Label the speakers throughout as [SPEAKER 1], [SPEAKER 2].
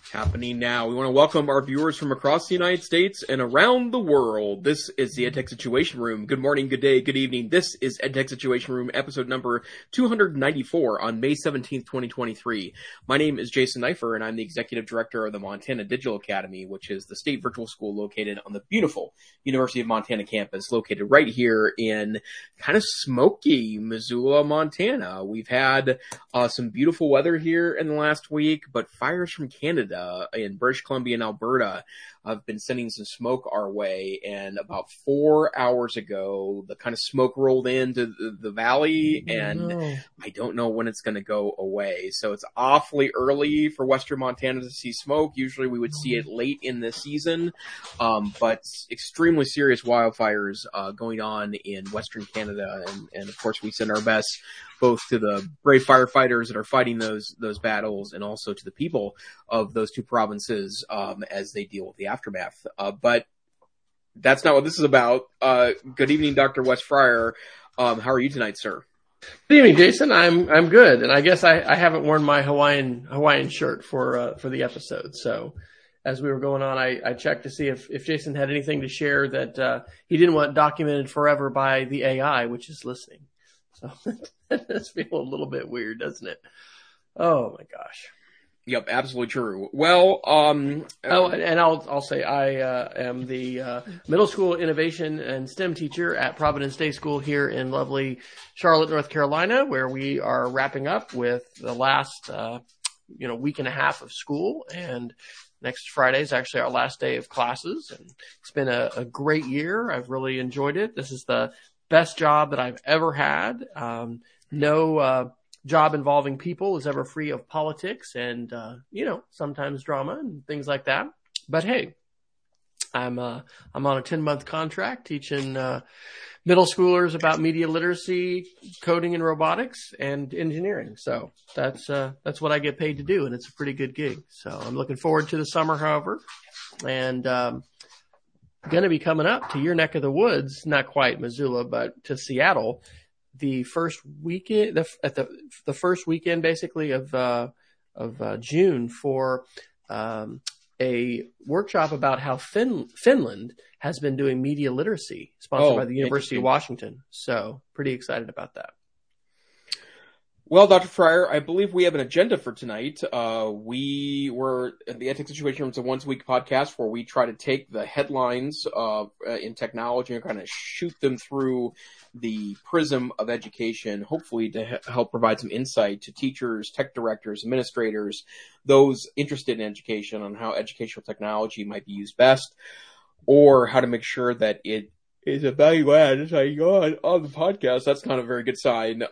[SPEAKER 1] Happening now. We want to welcome our viewers from across the United States and around the world. This is the EdTech Situation Room. Good morning, good day, good evening. This is EdTech Situation Room, episode number 294 on May 17th, 2023. My name is Jason Neiffer, and I'm the executive director of the Montana Digital Academy, which is the state virtual school located on the beautiful University of Montana campus, located right here in kind of smoky Missoula, Montana. We've had some beautiful weather here in the last week, but fires from Canada in British Columbia and Alberta have been sending some smoke our way, and about 4 hours ago the kind of smoke rolled into the valley, and I don't know when it's going to go away. So it's awfully early for Western Montana to see smoke. Usually we would see it late in the season, but extremely serious wildfires going on in Western Canada, and of course we send our best both to the brave firefighters that are fighting those battles, and also to the people of those two provinces as they deal with the aftermath. But that's not what this is about. Good evening, Dr. Wes Fryer. How are you tonight, sir?
[SPEAKER 2] Good evening, Jason. I'm good, and I guess I haven't worn my Hawaiian shirt for the episode. So as we were going on, I checked to see if Jason had anything to share that he didn't want documented forever by the AI, which is listening. So that does feel a little bit weird, doesn't it? Oh my gosh.
[SPEAKER 1] Yep, absolutely true. Well,
[SPEAKER 2] and I'll say I am the middle school innovation and STEM teacher at Providence Day School here in lovely Charlotte, North Carolina, where we are wrapping up with the last week and a half of school, and next Friday is actually our last day of classes, and it's been a great year. I've really enjoyed it. This is the best job that I've ever had. No job involving people is ever free of politics and, sometimes drama and things like that. But hey, I'm on a 10-month contract teaching middle schoolers about media literacy, coding and robotics, and engineering. So that's what I get paid to do, and it's a pretty good gig. So I'm looking forward to the summer, however, and going to be coming up to your neck of the woods, not quite Missoula, but to Seattle, the first weekend, the first weekend basically of June for a workshop about how Finland has been doing media literacy, sponsored by the University of Washington. So pretty excited about that.
[SPEAKER 1] Well, Dr. Fryer, I believe we have an agenda for tonight. We were at the EdTech Situation Room. It's a once-a-week podcast where we try to take the headlines in technology and kind of shoot them through the prism of education, hopefully to help provide some insight to teachers, tech directors, administrators, those interested in education on how educational technology might be used best, or how to make sure that it is a value add. That's how you go on the podcast. That's not a very good sign.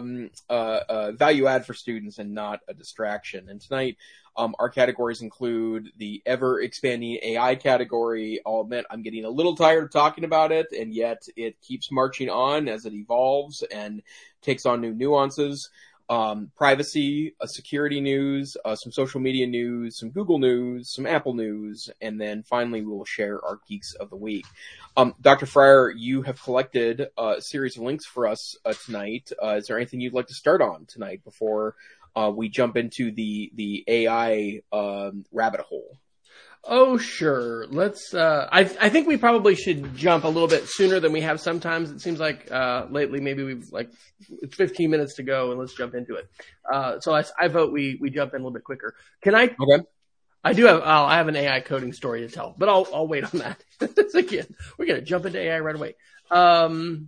[SPEAKER 1] Value add for students and not a distraction. And tonight, our categories include the ever expanding AI category. I'll admit I'm getting a little tired of talking about it, and yet it keeps marching on as it evolves and takes on new nuances. Privacy, security news, some social media news, some Google news, some Apple news, and then finally we will share our Geeks of the Week. Dr. Fryer, you have collected a series of links for us tonight. Is there anything you'd like to start on tonight before we jump into the AI rabbit hole?
[SPEAKER 2] Oh, sure. Let's, I think we probably should jump a little bit sooner than we have sometimes. It seems like, lately maybe we've it's 15 minutes to go and let's jump into it. So I vote we jump in a little bit quicker. Can I?
[SPEAKER 1] Okay.
[SPEAKER 2] I have an AI coding story to tell, but I'll wait on that. Again, we're going to jump into AI right away. And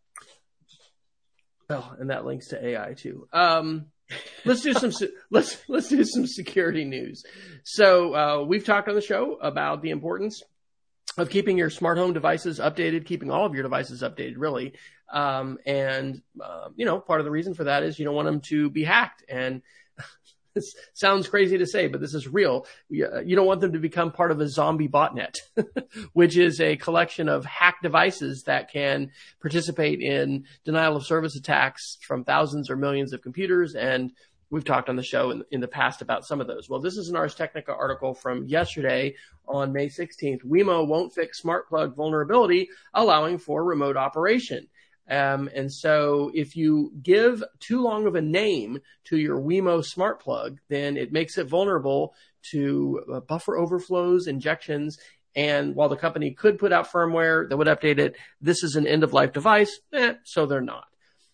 [SPEAKER 2] that links to AI too. Let's do some security news. So we've talked on the show about the importance of keeping your smart home devices updated, keeping all of your devices updated, really. And part of the reason for that is you don't want them to be hacked. And this sounds crazy to say, but this is real. You don't want them to become part of a zombie botnet, which is a collection of hacked devices that can participate in denial of service attacks from thousands or millions of computers. And we've talked on the show in the past about some of those. Well, this is an Ars Technica article from yesterday on May 16th. Wemo won't fix smart plug vulnerability, allowing for remote operation. And so if you give too long of a name to your Wemo smart plug, then it makes it vulnerable to buffer overflows, injections. And while the company could put out firmware that would update it, this is an end-of-life device, so they're not.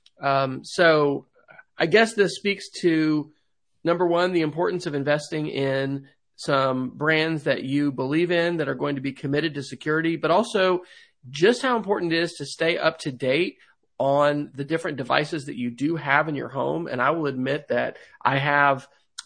[SPEAKER 2] So I guess this speaks to, number one, the importance of investing in some brands that you believe in that are going to be committed to security, but also just how important it is to stay up to date on the different devices that you do have in your home. And I will admit that I have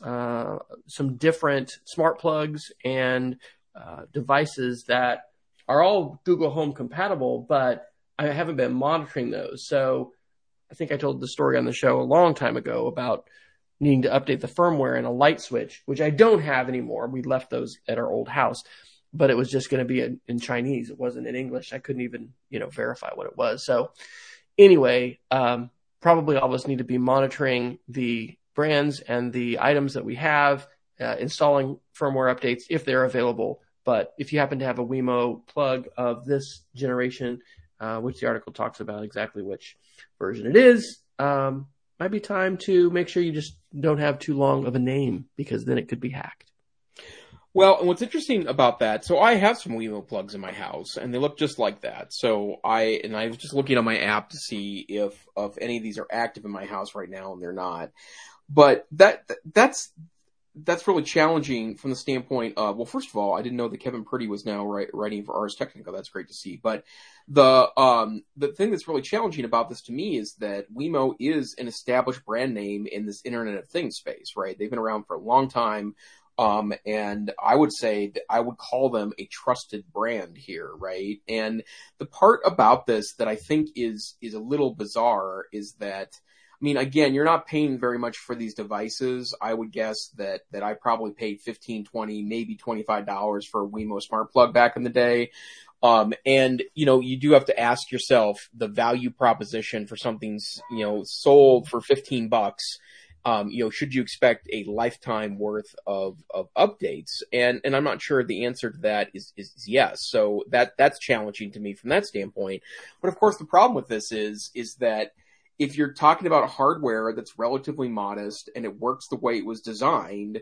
[SPEAKER 2] some different smart plugs and devices that are all Google Home compatible, but I haven't been monitoring those. So I think I told the story on the show a long time ago about needing to update the firmware in a light switch, which I don't have anymore. We left those at our old house, but it was just going to be in Chinese. It wasn't in English. I couldn't even, verify what it was. So anyway, probably all of us need to be monitoring the brands and the items that we have, installing firmware updates if they're available. But if you happen to have a Wemo plug of this generation, which the article talks about exactly which version it is, might be time to make sure you just don't have too long of a name, because then it could be hacked.
[SPEAKER 1] Well, and what's interesting about that, so I have some Wemo plugs in my house, and they look just like that. So I was just looking on my app to see if any of these are active in my house right now, and they're not. But that's really challenging from the standpoint of, well, first of all, I didn't know that Kevin Purdy was now writing for Ars Technica. That's great to see. But the thing that's really challenging about this to me is that Wemo is an established brand name in this Internet of Things space, right? They've been around for a long time. And I would say that I would call them a trusted brand here, right? And the part about this that I think is a little bizarre is that, I mean, again, you're not paying very much for these devices. I would guess that I probably paid $15, $20, maybe $25 for a Wemo smart plug back in the day. And, you do have to ask yourself the value proposition for something's, sold for $15. Should you expect a lifetime worth of updates? And I'm not sure the answer to that is yes. So that's challenging to me from that standpoint. But of course, the problem with this is that if you're talking about hardware that's relatively modest and it works the way it was designed,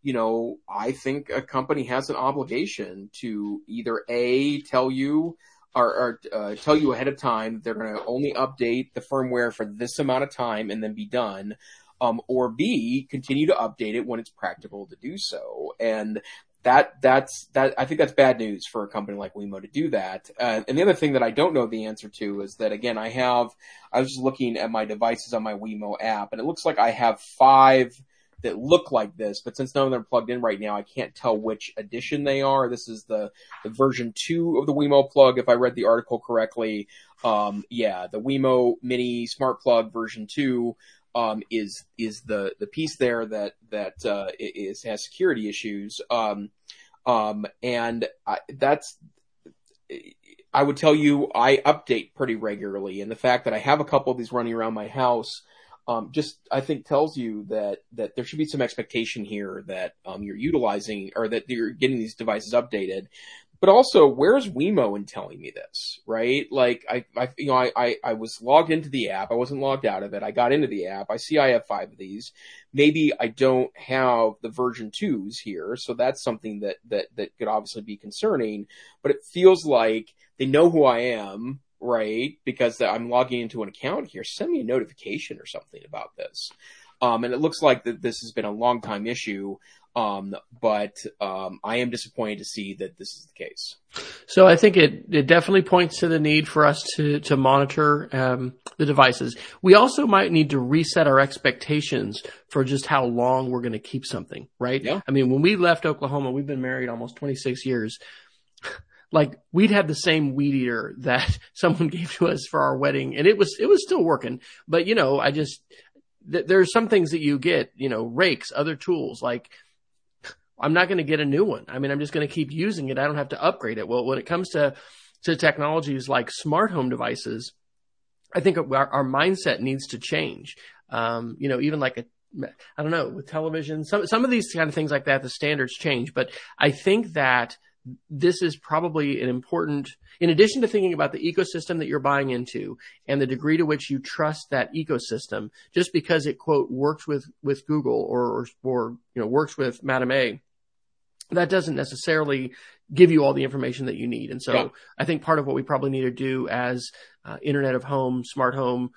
[SPEAKER 1] I think a company has an obligation to either A, tell you or tell you ahead of time they're going to only update the firmware for this amount of time and then be done. Or B, continue to update it when it's practical to do so. And that's I think that's bad news for a company like Wemo to do that. And the other thing that I don't know the answer to is that, again, I was just looking at my devices on my Wemo app, and it looks like I have 5 that look like this, but since none of them are plugged in right now, I can't tell which edition they are. This is the version 2 of the Wemo plug, if I read the article correctly. The Wemo Mini Smart Plug version 2 is the piece there that has security issues. And I would tell you I update pretty regularly, and the fact that I have a couple of these running around my house just I think tells you that there should be some expectation here that you're utilizing or that you're getting these devices updated. But also, where's Wemo in telling me this, right? Like, I was logged into the app. I wasn't logged out of it. I got into the app. I see I have 5 of these. Maybe I don't have the version 2s here, so that's something that could obviously be concerning. But it feels like they know who I am, right? Because I'm logging into an account here. Send me a notification or something about this. And it looks like that this has been a long time issue. But I am disappointed to see that this is the case.
[SPEAKER 2] So I think it definitely points to the need for us to monitor the devices. We also might need to reset our expectations for just how long we're going to keep something, right?
[SPEAKER 1] Yeah.
[SPEAKER 2] I mean, when we left Oklahoma, we've been married almost 26 years. Like, we'd had the same weed eater that someone gave to us for our wedding, and it was still working. But, there's some things that you get, rakes, other tools, like, I'm not going to get a new one. I mean, I'm just going to keep using it. I don't have to upgrade it. Well, when it comes to technologies like smart home devices, I think our mindset needs to change. Even like I don't know, with television, some of these kind of things like that, the standards change. But I think that this is probably an important, in addition to thinking about the ecosystem that you're buying into and the degree to which you trust that ecosystem, just because it, quote, works with Google or works with Madame A, that doesn't necessarily give you all the information that you need. And so I think part of what we probably need to do as Internet of Home, smart home,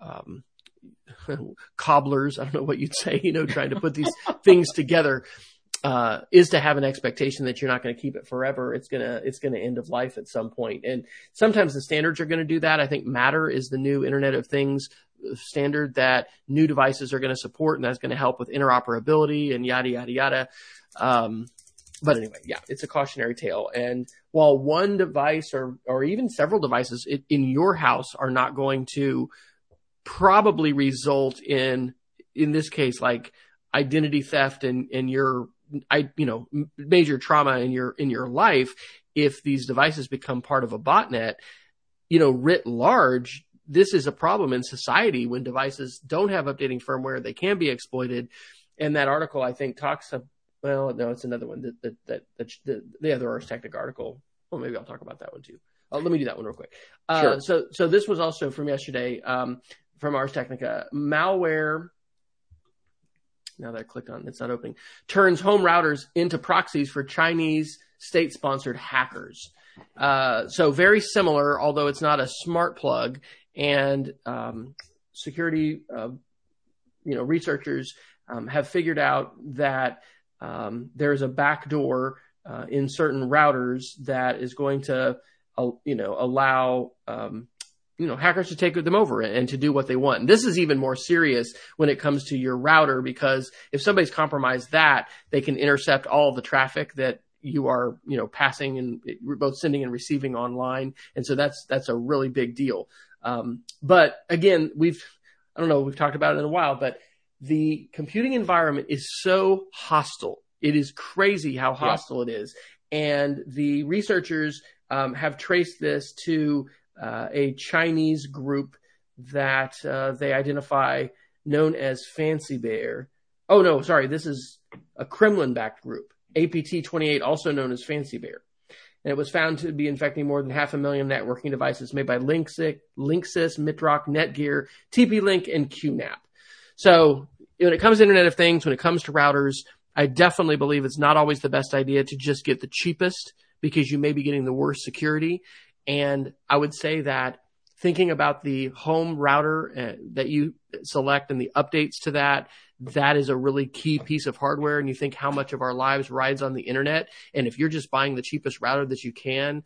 [SPEAKER 2] cobblers, I don't know what you'd say, trying to put these things together, is to have an expectation that you're not going to keep it forever. It's going to end of life at some point. And sometimes the standards are going to do that. I think Matter is the new Internet of Things standard that new devices are going to support, and that's going to help with interoperability and yada, yada, yada. But anyway, it's a cautionary tale. And while one device or even several devices in your house are not going to probably result in this case, like identity theft and your major trauma in your life, if these devices become part of a botnet, writ large, this is a problem in society when devices don't have updating firmware, they can be exploited. And that article, I think, talks well, no, it's another one the other Ars Technica article. Well, maybe I'll talk about that one too. Let me do that one real quick.
[SPEAKER 1] Sure.
[SPEAKER 2] So this was also from yesterday, from Ars Technica. Malware, now that I clicked on, it's not opening, turns home routers into proxies for Chinese state-sponsored hackers. So very similar, although it's not a smart plug. And security, researchers have figured out that there's a backdoor in certain routers that is going to, allow hackers to take them over and to do what they want. And this is even more serious when it comes to your router, because if somebody's compromised that, they can intercept all the traffic that you are, passing and both sending and receiving online. And so that's a really big deal. But again, we've talked about it in a while, but the computing environment is so hostile. It is crazy how hostile it is. And the researchers have traced this to a Chinese group that they identify known as Fancy Bear. Oh, no, sorry. This is a Kremlin-backed group, APT28, also known as Fancy Bear. And it was found to be infecting more than 500,000 networking devices made by Linksys, Mitrock, Netgear, TP-Link, and QNAP. So when it comes to Internet of Things, when it comes to routers, I definitely believe it's not always the best idea to just get the cheapest, because you may be getting the worst security. And I would say that thinking about the home router that you select and the updates to that is a really key piece of hardware. And you think how much of our lives rides on the internet. And if you're just buying the cheapest router that you can,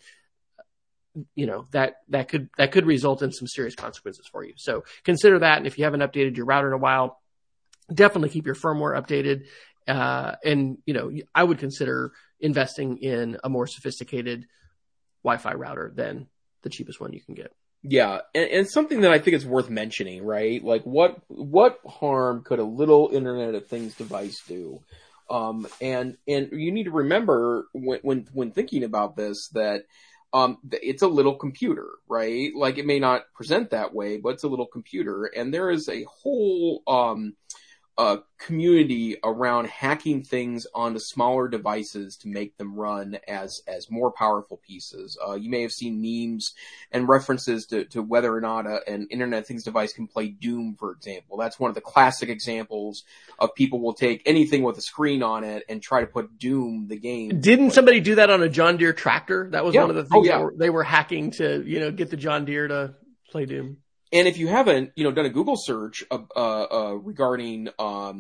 [SPEAKER 2] that could result in some serious consequences for you. So consider that. And if you haven't updated your router in a while, definitely keep your firmware updated. And I would consider investing in a more sophisticated Wi-Fi router than the cheapest one you can get.
[SPEAKER 1] Yeah, and something that I think is worth mentioning, right? Like what harm could a little Internet of Things device do? And you need to remember when thinking about this that it's a little computer, right? Like it may not present that way, but it's a little computer, and there is a whole community around hacking things onto smaller devices to make them run as more powerful pieces. You may have seen memes and references to whether or not an Internet of Things device can play Doom, for example. That's one of the classic examples of people will take anything with a screen on it and try to put Doom, the game.
[SPEAKER 2] Didn't somebody do that on a John Deere tractor? That was one of the things they were hacking to, get the John Deere to play Doom.
[SPEAKER 1] And if you haven't, done a Google search regarding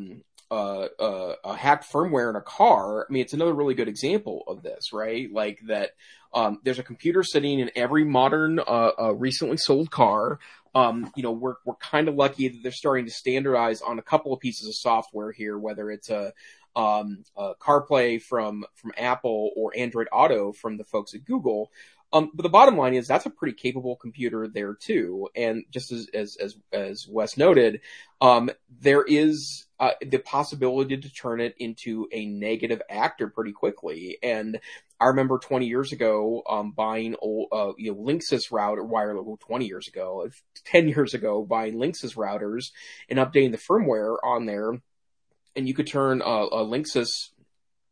[SPEAKER 1] a hacked firmware in a car, I mean, it's another really good example of this, right? Like that, there's a computer sitting in every modern, recently sold car. We're kind of lucky that they're starting to standardize on a couple of pieces of software here, whether it's a CarPlay from Apple or Android Auto from the folks at Google. But the bottom line is that's a pretty capable computer there too. And just as Wes noted, there is the possibility to turn it into a negative actor pretty quickly. And I remember 20 years ago, buying old, Linksys router, 20 years ago, 10 years ago, buying Linksys routers and updating the firmware on there. And you could turn a Linksys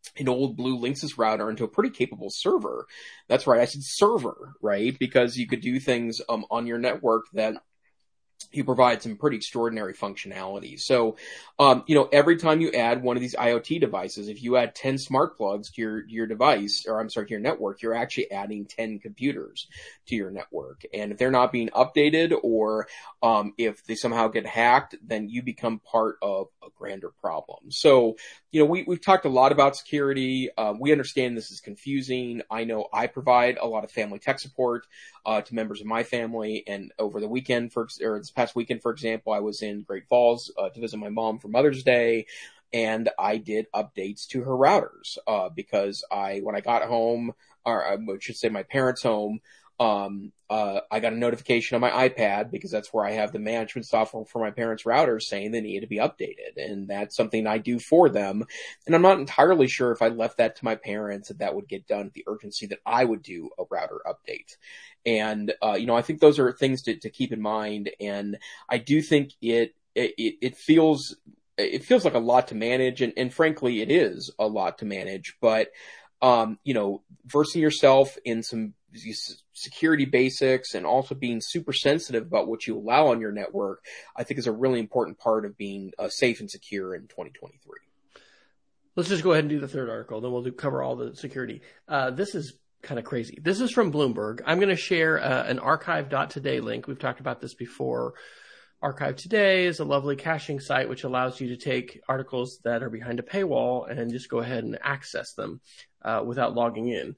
[SPEAKER 1] an old blue Linksys router into a pretty capable server. That's right, I said server, right? Because you could do things on your network that you provide some pretty extraordinary functionality. So, every time you add one of these IoT devices, if you add 10 smart plugs to your device, or I'm sorry, to your network, you're actually adding 10 computers to your network. And if they're not being updated, or if they somehow get hacked, then you become part of a grander problem. So, we've talked a lot about security. We understand this is confusing. I know I provide a lot of family tech support to members of my family. And over the weekend, this past weekend, for example, I was in Great Falls to visit my mom for Mother's Day, and I did updates to her routers because when I got home, or I should say my parents' home, I got a notification on my iPad, because that's where I have the management software for my parents' routers, saying they needed to be updated. And that's something I do for them. And I'm not entirely sure if I left that to my parents, that would get done at the urgency that I would do a router update. And, I think those are things to keep in mind. And I do think it feels like a lot to manage. And frankly, it is a lot to manage, but, versing yourself in some security basics, and also being super sensitive about what you allow on your network, I think is a really important part of being safe and secure in 2023.
[SPEAKER 2] Let's just go ahead and do the third article, then we'll cover all the security. This is kind of crazy. This is from Bloomberg. I'm going to share an archive.today link. We've talked about this before. Archive Today is a lovely caching site which allows you to take articles that are behind a paywall and just go ahead and access them without logging in.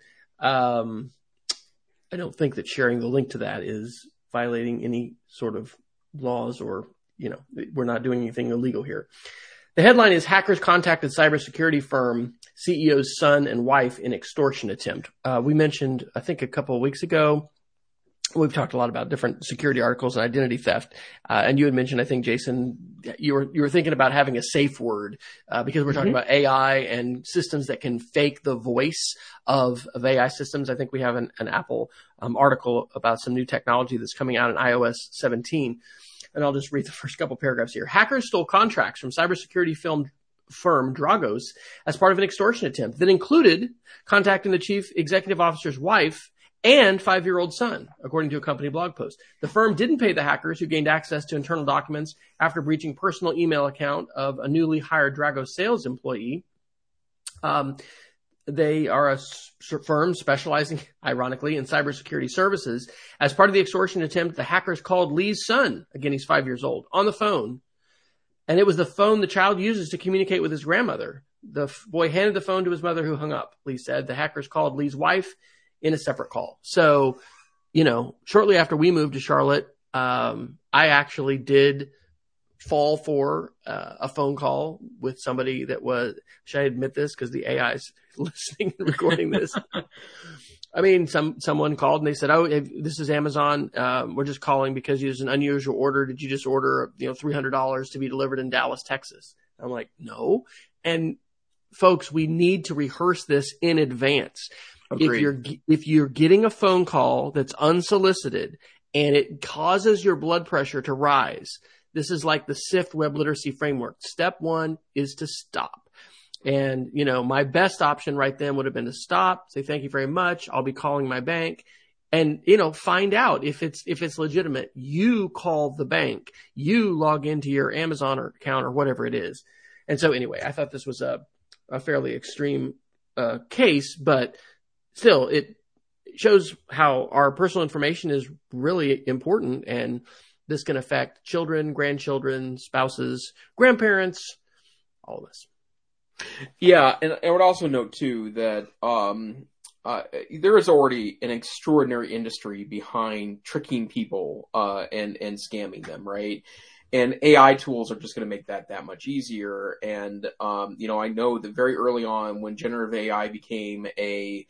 [SPEAKER 2] I don't think that sharing the link to that is violating any sort of laws, or, we're not doing anything illegal here. The headline is Hackers Contacted Cybersecurity Firm CEO's Son and Wife in Extortion Attempt. We mentioned, I think a couple of weeks ago, we've talked a lot about different security articles and identity theft. And you had mentioned, I think, Jason, you were thinking about having a safe word because we're talking about AI and systems that can fake the voice of AI systems. I think we have an Apple article about some new technology that's coming out in iOS 17. And I'll just read the first couple paragraphs here. Hackers stole contracts from cybersecurity firm Dragos as part of an extortion attempt that included contacting the chief executive officer's wife and 5-year-old son, according to a company blog post. The firm didn't pay the hackers, who gained access to internal documents after breaching personal email account of a newly hired Dragos sales employee. They are a firm specializing, ironically, in cybersecurity services. As part of the extortion attempt, the hackers called Lee's son, again, he's 5 years old, on the phone. And it was the phone the child uses to communicate with his grandmother. The boy handed the phone to his mother, who hung up, Lee said. The hackers called Lee's wife in a separate call. So, shortly after we moved to Charlotte, I actually did fall for a phone call with somebody that was, should I admit this because the AI's listening and recording this? I mean, someone called and they said, "Oh, this is Amazon. We're just calling because there's an unusual order. Did you just order, $300 to be delivered in Dallas, Texas?" I'm like, "No." And folks, we need to rehearse this in advance. Agreed. If you're getting a phone call that's unsolicited and it causes your blood pressure to rise, this is like the SIFT web literacy framework. Step one is to stop. And, my best option right then would have been to stop, say, "Thank you very much. I'll be calling my bank," and, find out if it's legitimate. You call the bank, you log into your Amazon account or whatever it is. And so anyway, I thought this was a fairly extreme case, but still, it shows how our personal information is really important, and this can affect children, grandchildren, spouses, grandparents, all of us.
[SPEAKER 1] Yeah, and I would also note, too, that there is already an extraordinary industry behind tricking people and scamming them, right? And AI tools are just going to make that much easier. And, I know that very early on, when generative AI became a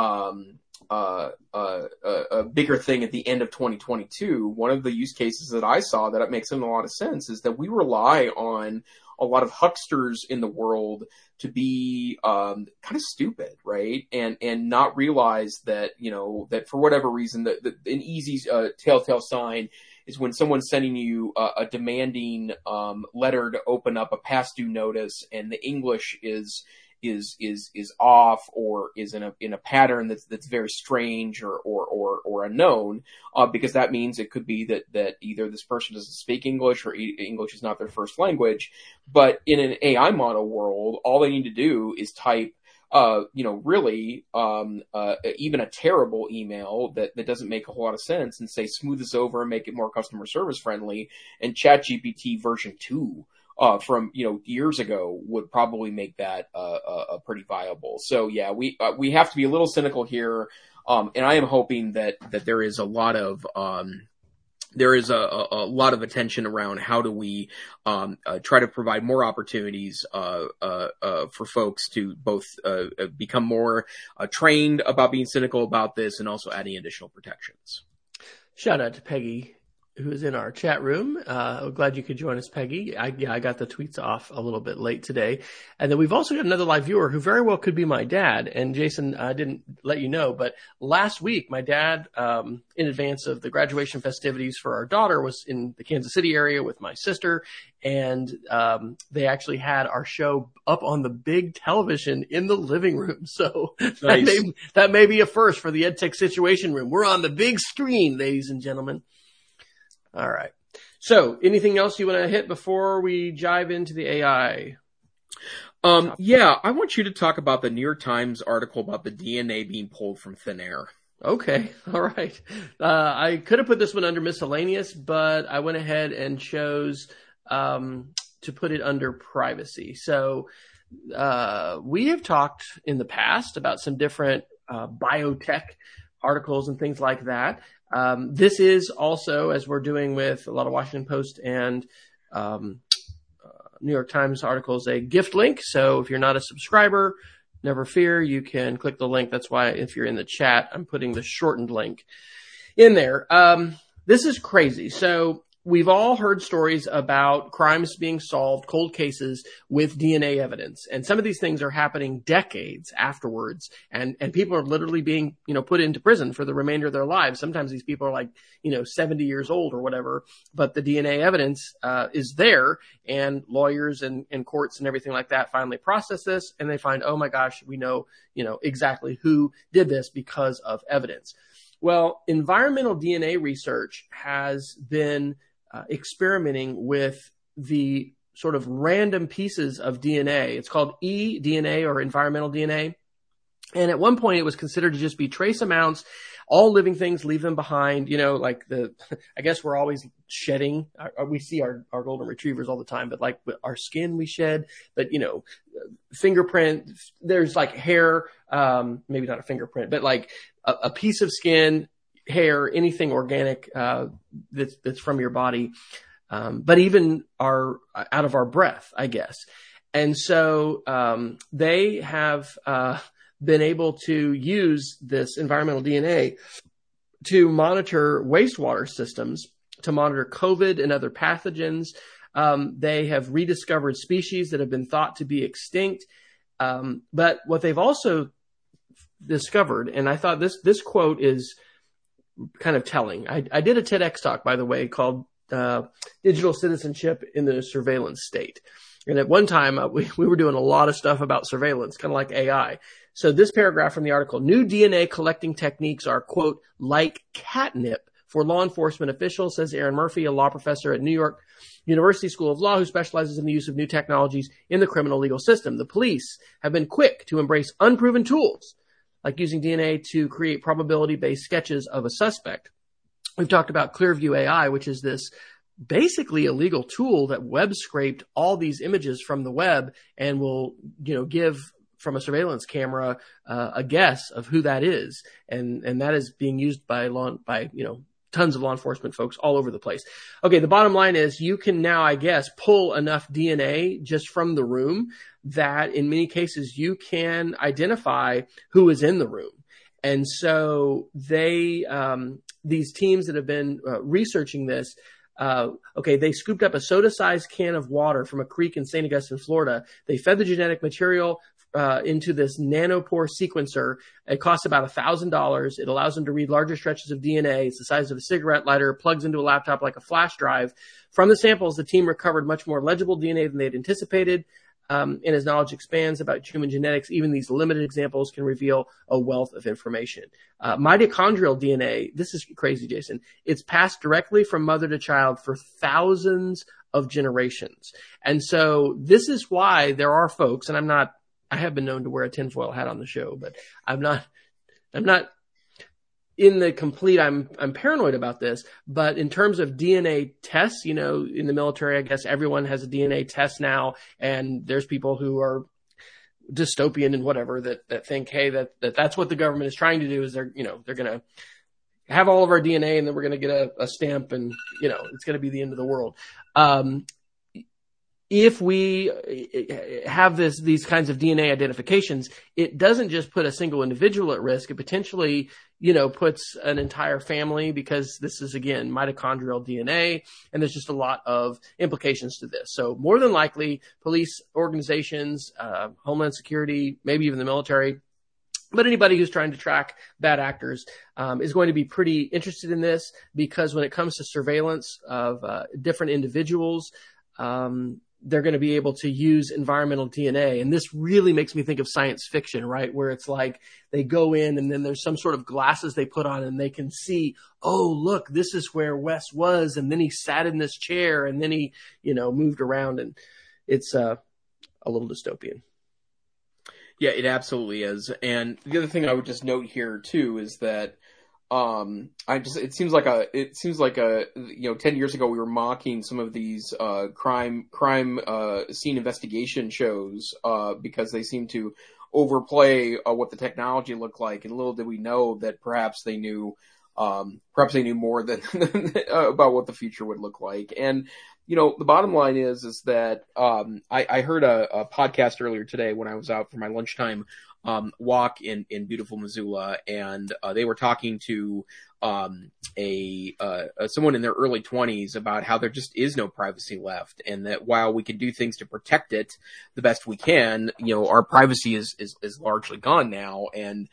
[SPEAKER 1] bigger thing at the end of 2022, one of the use cases that I saw that it makes a lot of sense is that we rely on a lot of hucksters in the world to be kind of stupid, right? And not realize that, that for whatever reason, an easy telltale sign is when someone's sending you a demanding letter to open up a past due notice, and the English is is off or is in a pattern that's very strange or unknown, because that means it could be that either this person doesn't speak English or English is not their first language. But in an AI model world, all they need to do is type really, even a terrible email that doesn't make a whole lot of sense and say, smooth this over and make it more customer service friendly. And ChatGPT version 2, from, years ago would probably make that, pretty viable. So yeah, we have to be a little cynical here. And I am hoping that there is a lot of, a lot of attention around how do we try to provide more opportunities for folks to both become more trained about being cynical about this and also adding additional protections.
[SPEAKER 2] Shout out to Peggy, who is in our chat room. Glad you could join us, Peggy. I got the tweets off a little bit late today. And then we've also got another live viewer who very well could be my dad. And Jason, I didn't let you know, but last week, my dad, in advance of the graduation festivities for our daughter, was in the Kansas City area with my sister. And they actually had our show up on the big television in the living room. So nice. that may be a first for the EdTech Situation Room. We're on the big screen, ladies and gentlemen. All right. So anything else you want to hit before we dive into the AI?
[SPEAKER 1] Yeah, I want you to talk about the New York Times article about the DNA being pulled from thin air.
[SPEAKER 2] Okay. All right. I could have put this one under miscellaneous, but I went ahead and chose to put it under privacy. So we have talked in the past about some different biotech articles and things like that. This is also, as we're doing with a lot of Washington Post and New York Times articles, a gift link. So if you're not a subscriber, never fear, you can click the link. That's why if you're in the chat, I'm putting the shortened link in there. This is crazy. So we've all heard stories about crimes being solved, cold cases with DNA evidence. And some of these things are happening decades afterwards. And people are literally being, put into prison for the remainder of their lives. Sometimes these people are 70 years old or whatever, but the DNA evidence, is there, and lawyers and courts and everything like that finally process this, and they find, oh my gosh, we know, exactly who did this because of evidence. Well, environmental DNA research has been experimenting with the sort of random pieces of DNA. It's called eDNA, or environmental DNA. And at one point it was considered to just be trace amounts. All living things leave them behind, I guess we're always shedding. We see our golden retrievers all the time, but like our skin we shed, but fingerprint, there's like hair, maybe not a fingerprint, but like a piece of skin, hair, anything organic that's from your body, but even out of our breath, I guess. And so they have been able to use this environmental DNA to monitor wastewater systems, to monitor COVID and other pathogens. They have rediscovered species that have been thought to be extinct. But what they've also discovered, and I thought this quote is kind of telling. I did a TEDx talk, by the way, called Digital Citizenship in the Surveillance State. And at one time, we were doing a lot of stuff about surveillance, kind of like AI. So this paragraph from the article: new DNA collecting techniques are, quote, like catnip for law enforcement officials, says Aaron Murphy, a law professor at New York University School of Law who specializes in the use of new technologies in the criminal legal system. The police have been quick to embrace unproven tools, like using DNA to create probability-based sketches of a suspect. We've talked about Clearview AI, which is this basically a legal tool that web scraped all these images from the web and will, give from a surveillance camera a guess of who that is, and that is being used by tons of law enforcement folks all over the place. Okay, the bottom line is you can now, I guess, pull enough DNA just from the room that in many cases you can identify who is in the room. And so these teams that have been researching this, they scooped up a soda-sized can of water from a creek in St. Augustine, Florida. They fed the genetic material into this nanopore sequencer. It costs about $1,000. It allows them to read larger stretches of DNA. It's the size of a cigarette lighter, plugs into a laptop like a flash drive. From the samples, the team recovered much more legible DNA than they'd anticipated. And as knowledge expands about human genetics, even these limited examples can reveal a wealth of information. Mitochondrial DNA, this is crazy, Jason. It's passed directly from mother to child for thousands of generations. And so this is why there are folks, and I have been known to wear a tinfoil hat on the show, but I'm not in the complete, I'm paranoid about this, but in terms of DNA tests, in the military, I guess everyone has a DNA test now, and there's people who are dystopian and whatever that think, hey, that's what the government is trying to do, is they're going to have all of our DNA and then we're going to get a stamp and, it's going to be the end of the world. If we have these kinds of DNA identifications, it doesn't just put a single individual at risk. It potentially, puts an entire family, because this is, again, mitochondrial DNA, and there's just a lot of implications to this. So more than likely, police organizations, Homeland Security, maybe even the military, but anybody who's trying to track bad actors is going to be pretty interested in this, because when it comes to surveillance of different individuals, they're going to be able to use environmental DNA. And this really makes me think of science fiction, right? Where it's like they go in and then there's some sort of glasses they put on and they can see, oh, look, this is where Wes was. And then he sat in this chair and then he, moved around, and it's a little dystopian.
[SPEAKER 1] Yeah, it absolutely is. And the other thing I would just note here too is that it seems like 10 years ago we were mocking some of these crime scene investigation shows because they seem to overplay what the technology looked like, and little did we know that perhaps they knew more than about what the future would look like. And the bottom line is that I heard a podcast earlier today when I was out for my lunchtime walk in beautiful Missoula, and they were talking to someone in their early 20s about how there just is no privacy left, and that while we can do things to protect it the best we can, our privacy is largely gone now. And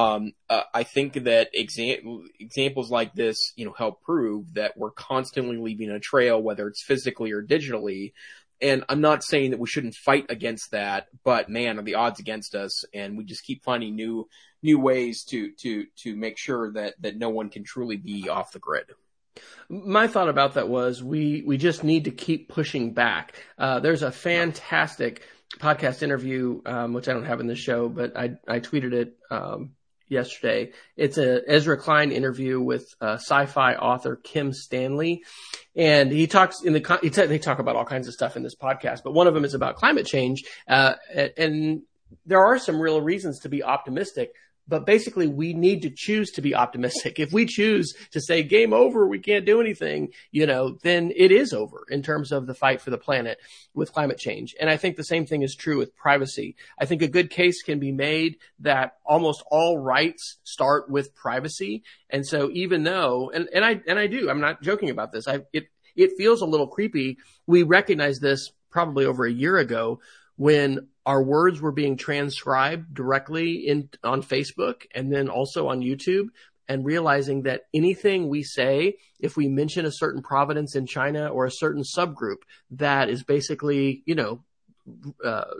[SPEAKER 1] I think that examples like this, help prove that we're constantly leaving a trail, whether it's physically or digitally. And I'm not saying that we shouldn't fight against that, but man, are the odds against us, and we just keep finding new ways to make sure that no one can truly be off the grid.
[SPEAKER 2] My thought about that was we just need to keep pushing back. There's a fantastic podcast interview, which I don't have in the show, but I tweeted it yesterday. It's a Ezra Klein interview with sci-fi author Kim Stanley. And he talks they talk about all kinds of stuff in this podcast, but one of them is about climate change. And there are some real reasons to be optimistic, but basically we need to choose to be optimistic. If we choose to say game over, we can't do anything, then it is over in terms of the fight for the planet with climate change. And I think the same thing is true with privacy. I think a good case can be made that almost all rights start with privacy. And so even though, and I do, I'm not joking about this. It feels a little creepy. We recognized this probably over a year ago when our words were being transcribed directly on Facebook and then also on YouTube, and realizing that anything we say, if we mention a certain province in China or a certain subgroup, that is basically, the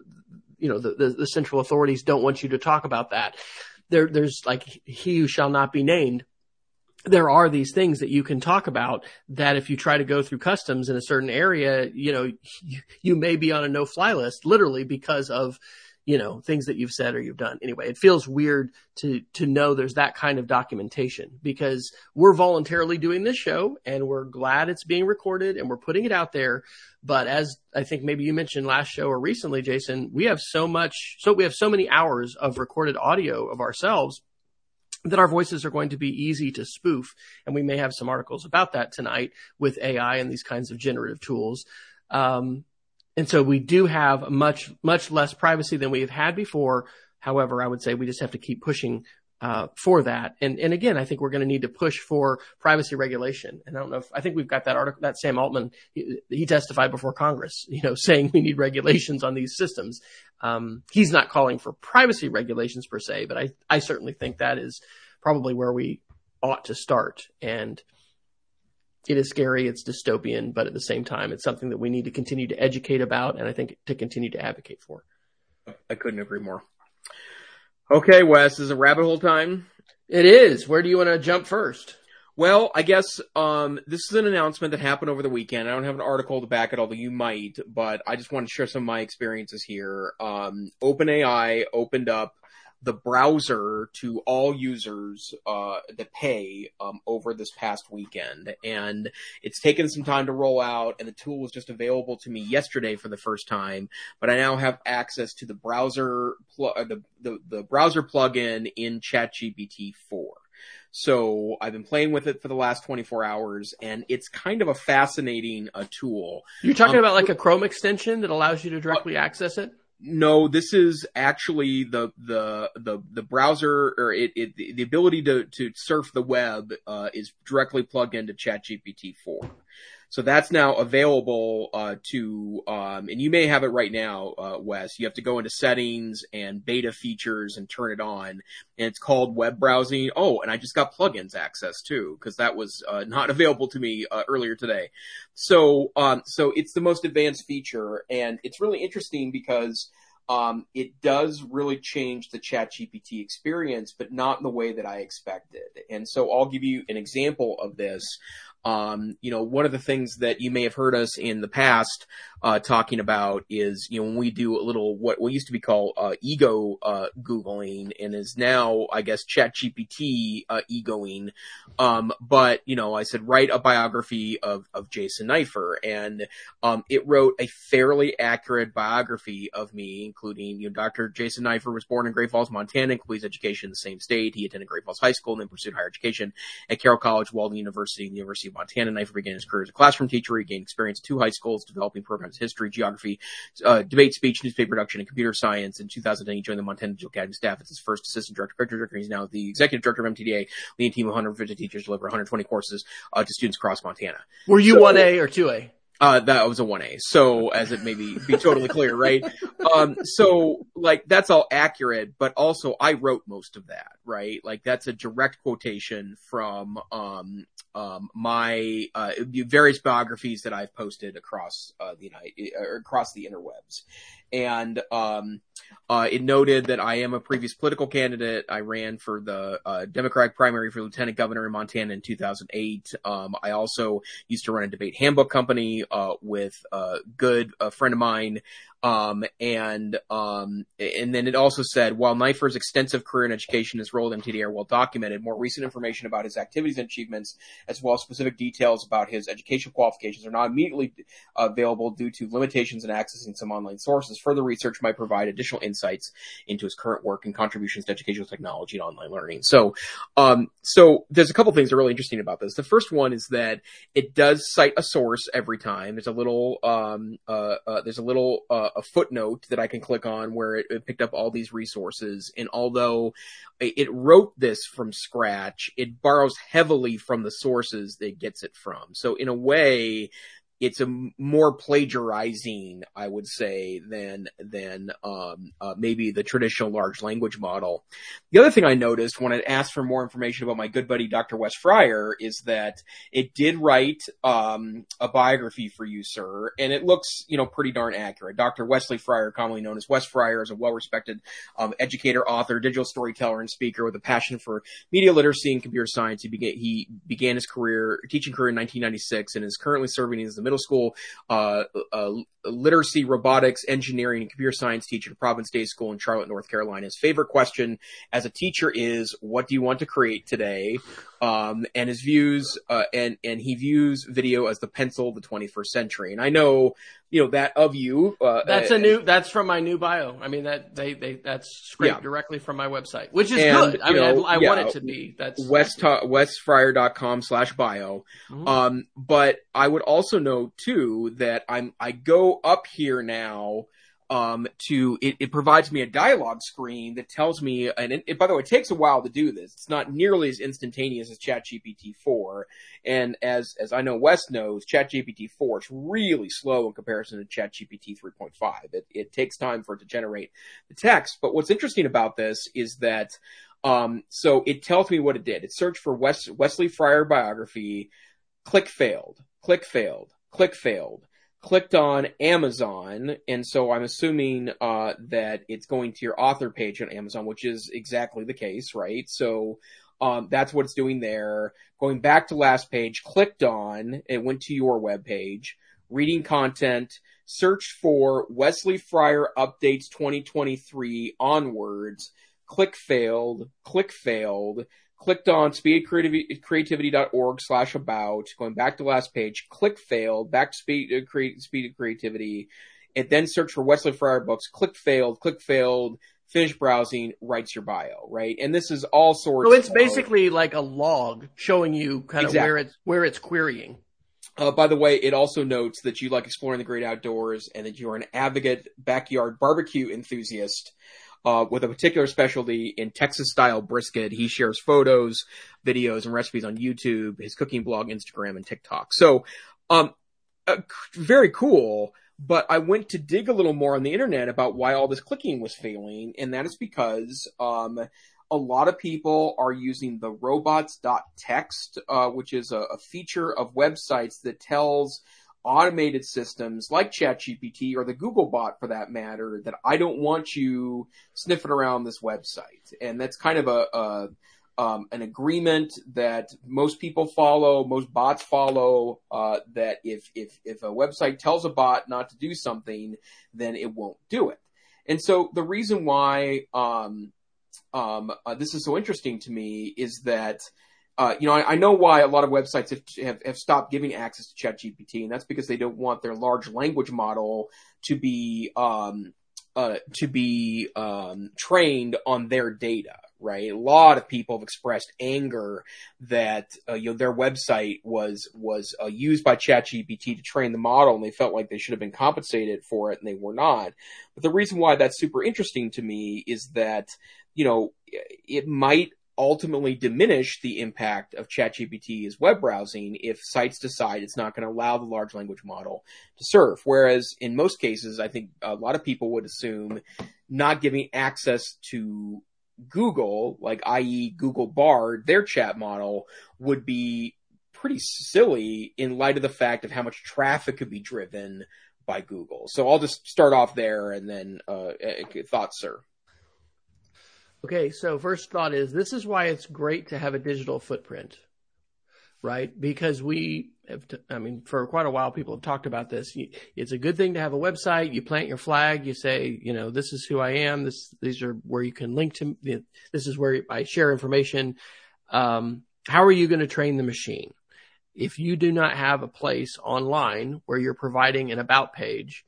[SPEAKER 2] central authorities don't want you to talk about that. There's like he who shall not be named. There are these things that you can talk about that if you try to go through customs in a certain area, you may be on a no-fly list, literally because of, things that you've said or you've done. Anyway, it feels weird to know there's that kind of documentation, because we're voluntarily doing this show and we're glad it's being recorded and we're putting it out there. But as I think maybe you mentioned last show or recently, Jason, we have so many hours of recorded audio of ourselves that our voices are going to be easy to spoof. And we may have some articles about that tonight with AI and these kinds of generative tools. And so we do have much, much less privacy than we've had before. However, I would say we just have to keep pushing for that. And again, I think we're going to need to push for privacy regulation. And I think we've got that article, that Sam Altman, he testified before Congress, saying we need regulations on these systems. He's not calling for privacy regulations per se, but I certainly think that is probably where we ought to start. And it is scary, it's dystopian, but at the same time, it's something that we need to continue to educate about, and I think to continue to advocate for.
[SPEAKER 1] I couldn't agree more. Okay, Wes, is it rabbit hole time?
[SPEAKER 2] It is. Where do you want to jump first?
[SPEAKER 1] Well, I guess this is an announcement that happened over the weekend. I don't have an article to back it, although you might, but I just want to share some of my experiences here. OpenAI opened up the browser to all users that pay over this past weekend, and it's taken some time to roll out, and the tool was just available to me yesterday for the first time, but I now have access to the browser the browser plugin in ChatGPT 4. So I've been playing with it for the last 24 hours, and it's kind of a fascinating tool.
[SPEAKER 2] You're talking about like a Chrome extension that allows you to directly access it?
[SPEAKER 1] No, this is actually the browser, or the ability to surf the web is directly plugged into ChatGPT 4. So that's now available to, and you may have it right now, Wes. You have to go into settings and beta features and turn it on, and it's called web browsing. Oh, and I just got plugins access too, because that was not available to me earlier today. So it's the most advanced feature, and it's really interesting because it does really change the ChatGPT experience, but not in the way that I expected. And so I'll give you an example of this. One of the things that you may have heard us in the past talking about is, when we do a little what used to be called ego Googling, and is now, I guess, ChatGPT egoing. But I said write a biography of Jason Neiffer, and it wrote a fairly accurate biography of me, including Dr. Jason Neiffer was born in Great Falls, Montana, completes education in the same state. He attended Great Falls High School and then pursued higher education at Carroll College, Walden University, and the University of Montana. Neiffer began his career as a classroom teacher. He gained experience at 2 high schools, developing programs in history, geography, debate, speech, newspaper production, and computer science. In 2010, he joined the Montana Digital Academy staff as his first assistant director, creative director. He's now the executive director of MTDA, leading a team of 150 teachers, deliver 120 courses to students across Montana.
[SPEAKER 2] Were you 1A or 2A?
[SPEAKER 1] That was a 1A. So as it may be totally clear, right? So that's all accurate, but also I wrote most of that, right? Like that's a direct quotation from, my, various biographies that I've posted across the interwebs. And, it noted that I am a previous political candidate. I ran for the Democratic primary for lieutenant governor in Montana in 2008. I also used to run a debate handbook company with a good friend of mine. And then it also said, while Neiffer's extensive career in education and his role at MTDA are well documented, more recent information about his activities and achievements, as well as specific details about his educational qualifications, are not immediately available due to limitations in accessing some online sources. Further research might provide additional insights into his current work and contributions to educational technology and online learning. So there's a couple things that are really interesting about this. The first one is that it does cite a source every time. There's a little a footnote that I can click on where it picked up all these resources. And although it wrote this from scratch, it borrows heavily from the sources that it gets it from. So in a way, it's a more plagiarizing, I would say, than maybe the traditional large language model. The other thing I noticed when I asked for more information about my good buddy Dr. Wes Fryer is that it did write a biography for you, sir, and it looks, pretty darn accurate. Dr. Wesley Fryer, commonly known as Wes Fryer, is a well-respected educator, author, digital storyteller, and speaker with a passion for media literacy and computer science. He began his teaching career in 1996 and is currently serving as the middle school literacy, robotics, engineering, and computer science teacher at Providence Day School in Charlotte, North Carolina. His favorite question as a teacher is, what do you want to create today? And his views, and he views video as the pencil of the 21st century. And I know, that of you.
[SPEAKER 2] That's from my new bio. I mean, that's scraped directly from my website, which is good. I mean, I want it to be. That's wesfryer.com/bio.
[SPEAKER 1] Mm-hmm. But I would also note too that I go up here now, it provides me a dialogue screen that tells me, and by the way, it takes a while to do this. It's not nearly as instantaneous as ChatGPT 4. And as I know Wes knows, ChatGPT 4 is really slow in comparison to ChatGPT 3.5. It takes time for it to generate the text. But what's interesting about this is that, so it tells me what it did. It searched for Wesley Fryer biography, click failed, click failed, click failed. Clicked on Amazon, and so I'm assuming that it's going to your author page on Amazon, which is exactly the case, right? So that's what it's doing there. Going back to last page, clicked on, it went to your web page, reading content, searched for Wesley Fryer Updates 2023 onwards, click failed, clicked on speedofcreativity.org/about, going back to last page, click failed, back to Speed of Creativity, and then search for Wesley Fryer books, click failed, finish browsing, writes your bio, right? And this is all sorts of...
[SPEAKER 2] So it's basically like a log showing you kind of where it's querying.
[SPEAKER 1] By the way, it also notes that you like exploring the great outdoors and that you are an advocate backyard barbecue enthusiast. With a particular specialty in Texas-style brisket. He shares photos, videos, and recipes on YouTube, his cooking blog, Instagram, and TikTok. So, very cool. But I went to dig a little more on the internet about why all this clicking was failing, and that is because a lot of people are using the robots.txt, which is a feature of websites that tells automated systems like ChatGPT or the Google bot for that matter that I don't want you sniffing around this website. And that's kind of an agreement that most people follow, most bots follow, that if a website tells a bot not to do something, then it won't do it. And so the reason why this is so interesting to me is that I know why a lot of websites have stopped giving access to ChatGPT, and that's because they don't want their large language model to be trained on their data, right? A lot of people have expressed anger that their website was used by ChatGPT to train the model, and they felt like they should have been compensated for it, and they were not. But the reason why that's super interesting to me is that it might ultimately diminish the impact of ChatGPT's web browsing if sites decide it's not going to allow the large language model to serve. Whereas in most cases, I think a lot of people would assume not giving access to Google, like i.e. Google Bard, their chat model, would be pretty silly in light of the fact of how much traffic could be driven by Google. So I'll just start off there and then thoughts, sir.
[SPEAKER 2] Okay, so first thought is this is why it's great to have a digital footprint, right? Because for quite a while, people have talked about this. It's a good thing to have a website. You plant your flag. You say, this is who I am. These are where you can link to. This is where I share information. How are you going to train the machine? If you do not have a place online where you're providing an about page,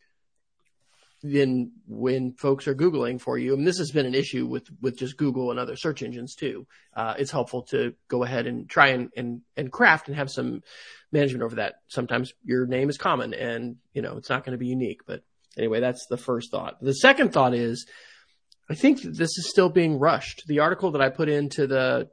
[SPEAKER 2] then when folks are Googling for you, and this has been an issue with just Google and other search engines too, it's helpful to go ahead and try and craft and have some management over that. Sometimes your name is common and, it's not going to be unique. But anyway, that's the first thought. The second thought is, I think that this is still being rushed. The article that I put into the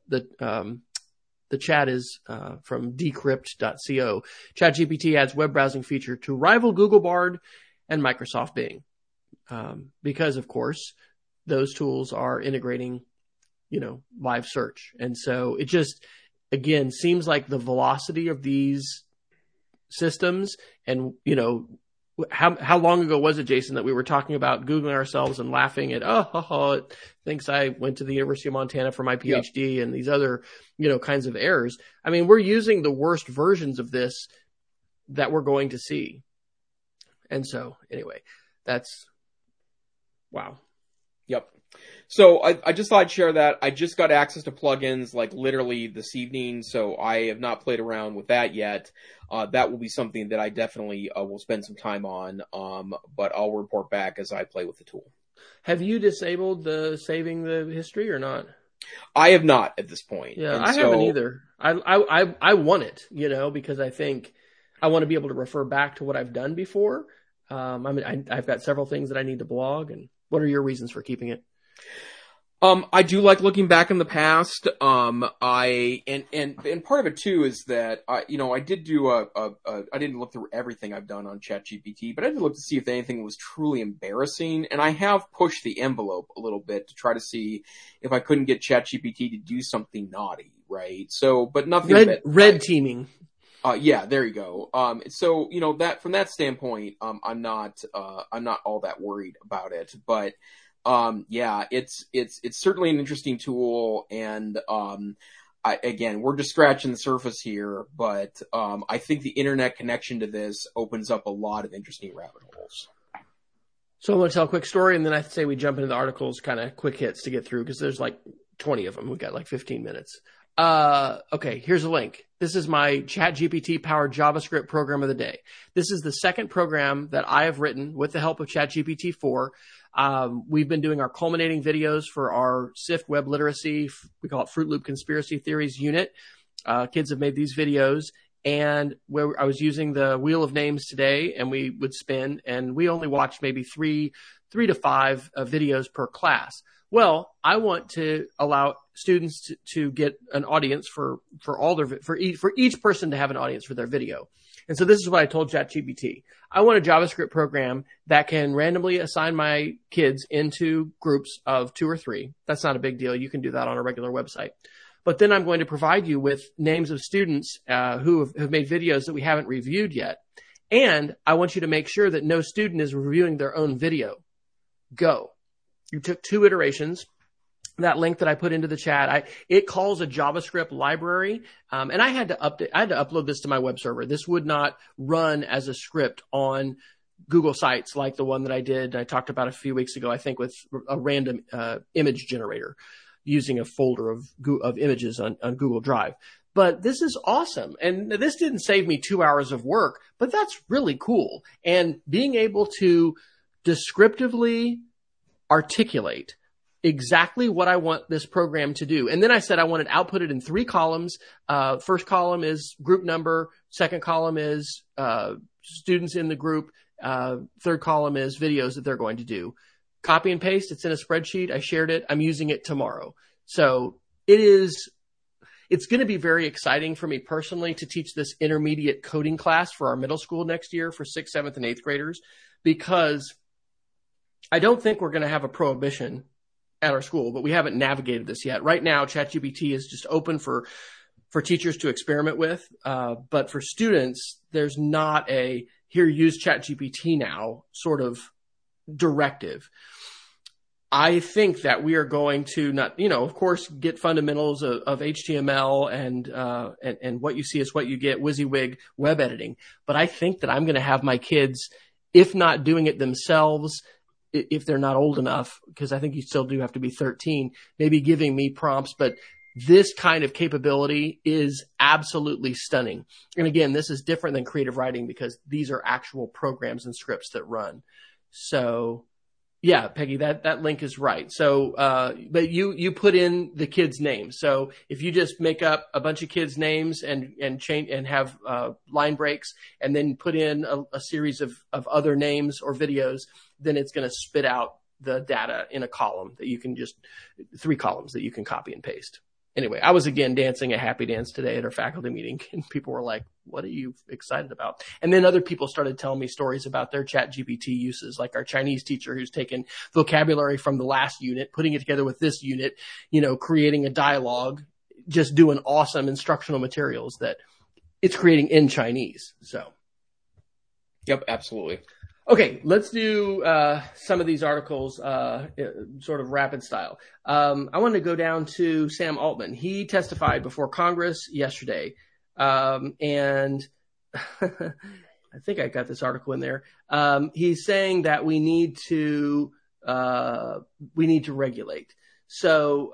[SPEAKER 2] chat is from decrypt.co. ChatGPT adds web browsing feature to rival Google Bard and Microsoft Bing. Because of course those tools are integrating, live search. And so it just, again, seems like the velocity of these systems and, how long ago was it, Jason, that we were talking about Googling ourselves and laughing at, it thinks I went to the University of Montana for my PhD. Yep. And these other, kinds of errors. I mean, we're using the worst versions of this that we're going to see. And so anyway, that's, wow.
[SPEAKER 1] Yep. So I just thought I'd share that. I just got access to plugins like literally this evening, so I have not played around with that yet. That will be something that I definitely will spend some time on, but I'll report back as I play with the tool.
[SPEAKER 2] Have you disabled the saving the history or not?
[SPEAKER 1] I have not at this point.
[SPEAKER 2] Yeah, I haven't either. I want it, because I think I want to be able to refer back to what I've done before. I've got several things that I need to blog. And what are your reasons for keeping it?
[SPEAKER 1] I do like looking back in the past. And part of it too is that I did do I didn't look through everything I've done on ChatGPT, but I did look to see if anything was truly embarrassing. And I have pushed the envelope a little bit to try to see if I couldn't get ChatGPT to do something naughty, right? So, but nothing.
[SPEAKER 2] Red teaming.
[SPEAKER 1] Yeah, there you go. So that from that standpoint, I'm not all that worried about it. But yeah, it's certainly an interesting tool, and again, we're just scratching the surface here. But I think the internet connection to this opens up a lot of interesting rabbit holes.
[SPEAKER 2] So I'm going to tell a quick story, and then I say we jump into the articles, kind of quick hits to get through, because there's like 20 of them. We've got like 15 minutes. Okay, here's a link. This is my ChatGPT powered JavaScript program of the day. This is the second program that I have written with the help of ChatGPT 4. We've been doing our culminating videos for our SIFT web literacy. We call it Fruit Loop Conspiracy Theories unit. Kids have made these videos, and where I was using the wheel of names today, and we would spin, and we only watched maybe three to five videos per class. Well, I want to allow students to get an audience for each person to have an audience for their video. And so this is what I told ChatGPT. I want a JavaScript program that can randomly assign my kids into groups of 2 or 3. That's not a big deal. You can do that on a regular website. But then I'm going to provide you with names of students who have made videos that we haven't reviewed yet. And I want you to make sure that no student is reviewing their own video. Go. You took 2 iterations. That link that I put into the chat, it calls a JavaScript library, and I had to upload this to my web server. This would not run as a script on Google Sites like the one that I talked about a few weeks ago, I think, with a random image generator using a folder of images on Google Drive. But this is awesome. And this didn't save me 2 hours of work, but that's really cool. And being able to descriptively articulate exactly what I want this program to do. And then I said I want it outputted in 3 columns. First column is group number. Second column is students in the group. Third column is videos that they're going to do. Copy and paste. It's in a spreadsheet. I shared it. I'm using it tomorrow. So it's going to be very exciting for me personally to teach this intermediate coding class for our middle school next year for 6th, 7th, and 8th graders, because I don't think we're going to have a prohibition at our school, but we haven't navigated this yet. Right now, ChatGPT is just open for teachers to experiment with. But for students, there's not a here, use ChatGPT now sort of directive. I think that we are going to not, of course, get fundamentals of HTML and what you see is what you get, WYSIWYG web editing. But I think that I'm going to have my kids, if not doing it themselves, if they're not old enough, because I think you still do have to be 13, maybe giving me prompts. But this kind of capability is absolutely stunning. And again, this is different than creative writing because these are actual programs and scripts that run. So yeah, Peggy, that link is right. So, but you put in the kids' names. So if you just make up a bunch of kids' names and change and have line breaks, and then put in a series of other names or videos, then it's going to spit out the data in a column that you can 3 columns that you can copy and paste. Anyway, I was again dancing a happy dance today at our faculty meeting, and people were like, what are you excited about? And then other people started telling me stories about their ChatGPT uses, like our Chinese teacher who's taken vocabulary from the last unit, putting it together with this unit, creating a dialogue, just doing awesome instructional materials that it's creating in Chinese. So.
[SPEAKER 1] Yep, absolutely.
[SPEAKER 2] Okay, let's do some of these articles sort of rapid style. I want to go down to Sam Altman. He testified before Congress yesterday, and I think I got this article in there. He's saying that we need to regulate. So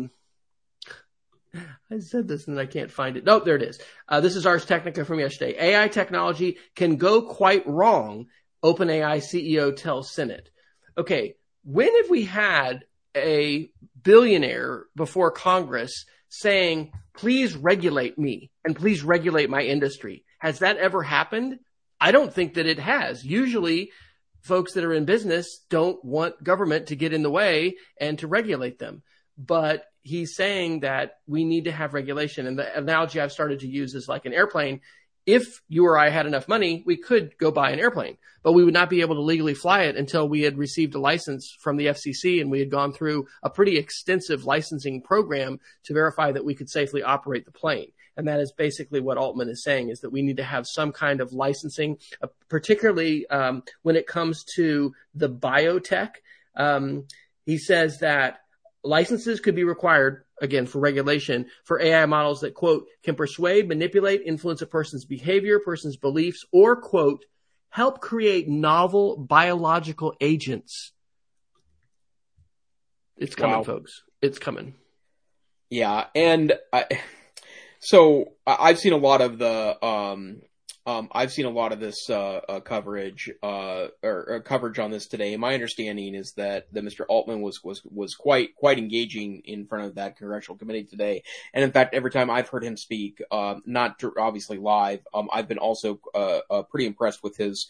[SPEAKER 2] I said this and I can't find it. Nope, there it is. This is Ars Technica from yesterday. AI technology can go quite wrong. OpenAI CEO tells Senate. Okay, when have we had a billionaire before Congress saying, please regulate me and please regulate my industry? Has that ever happened? I don't think that it has. Usually, folks that are in business don't want government to get in the way and to regulate them. But he's saying that we need to have regulation. And the analogy I've started to use is like an airplane. If you or I had enough money, we could go buy an airplane, but we would not be able to legally fly it until we had received a license from the FCC and we had gone through a pretty extensive licensing program to verify that we could safely operate the plane. And that is basically what Altman is saying, is that we need to have some kind of licensing, particularly when it comes to the biotech. He says that licenses could be required, again, for regulation, for AI models that, quote, can persuade, manipulate, influence a person's behavior, person's beliefs, or, quote, help create novel biological agents. It's coming, folks. It's coming.
[SPEAKER 1] Yeah, and I've seen a lot of the I've seen a lot of this coverage or coverage on this today. My understanding is that Mr. Altman was quite engaging in front of that congressional committee today. And in fact, every time I've heard him speak, not obviously live, I've been also pretty impressed with his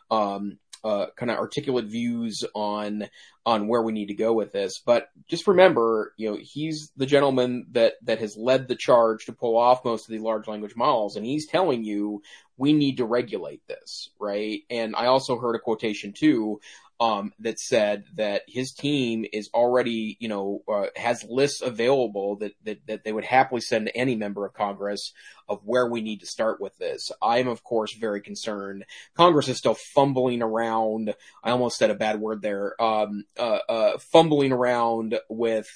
[SPEAKER 1] kind of articulate views on where we need to go with this. But just remember, he's the gentleman that has led the charge to pull off most of the large language models, and he's telling you we need to regulate this, right? And I also heard a quotation too that said that his team is already, has lists available that they would happily send to any member of Congress of where we need to start with this. I'm, of course, very concerned. Congress is still fumbling around. I almost said a bad word there. Fumbling around with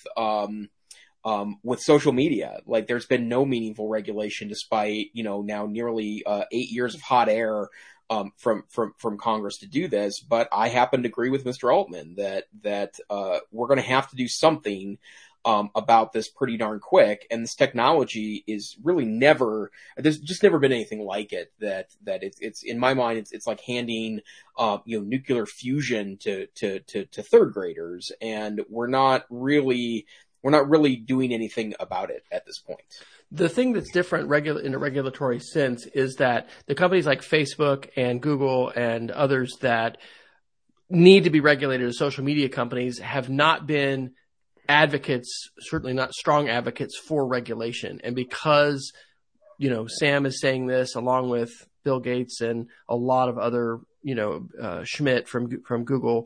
[SPEAKER 1] social media. Like, there's been no meaningful regulation despite, now nearly 8 years of hot air from Congress to do this. But I happen to agree with Mr. Altman that we're going to have to do something about this pretty darn quick. And this technology is really there's just never been anything like it that it's in my mind, it's like handing, nuclear fusion to third graders. And we're not really doing anything about it at this point.
[SPEAKER 2] The thing that's different in a regulatory sense is that the companies like Facebook and Google and others that need to be regulated as social media companies have not been advocates, certainly not strong advocates for regulation. And because, Sam is saying this along with Bill Gates and a lot of other, Schmidt from Google,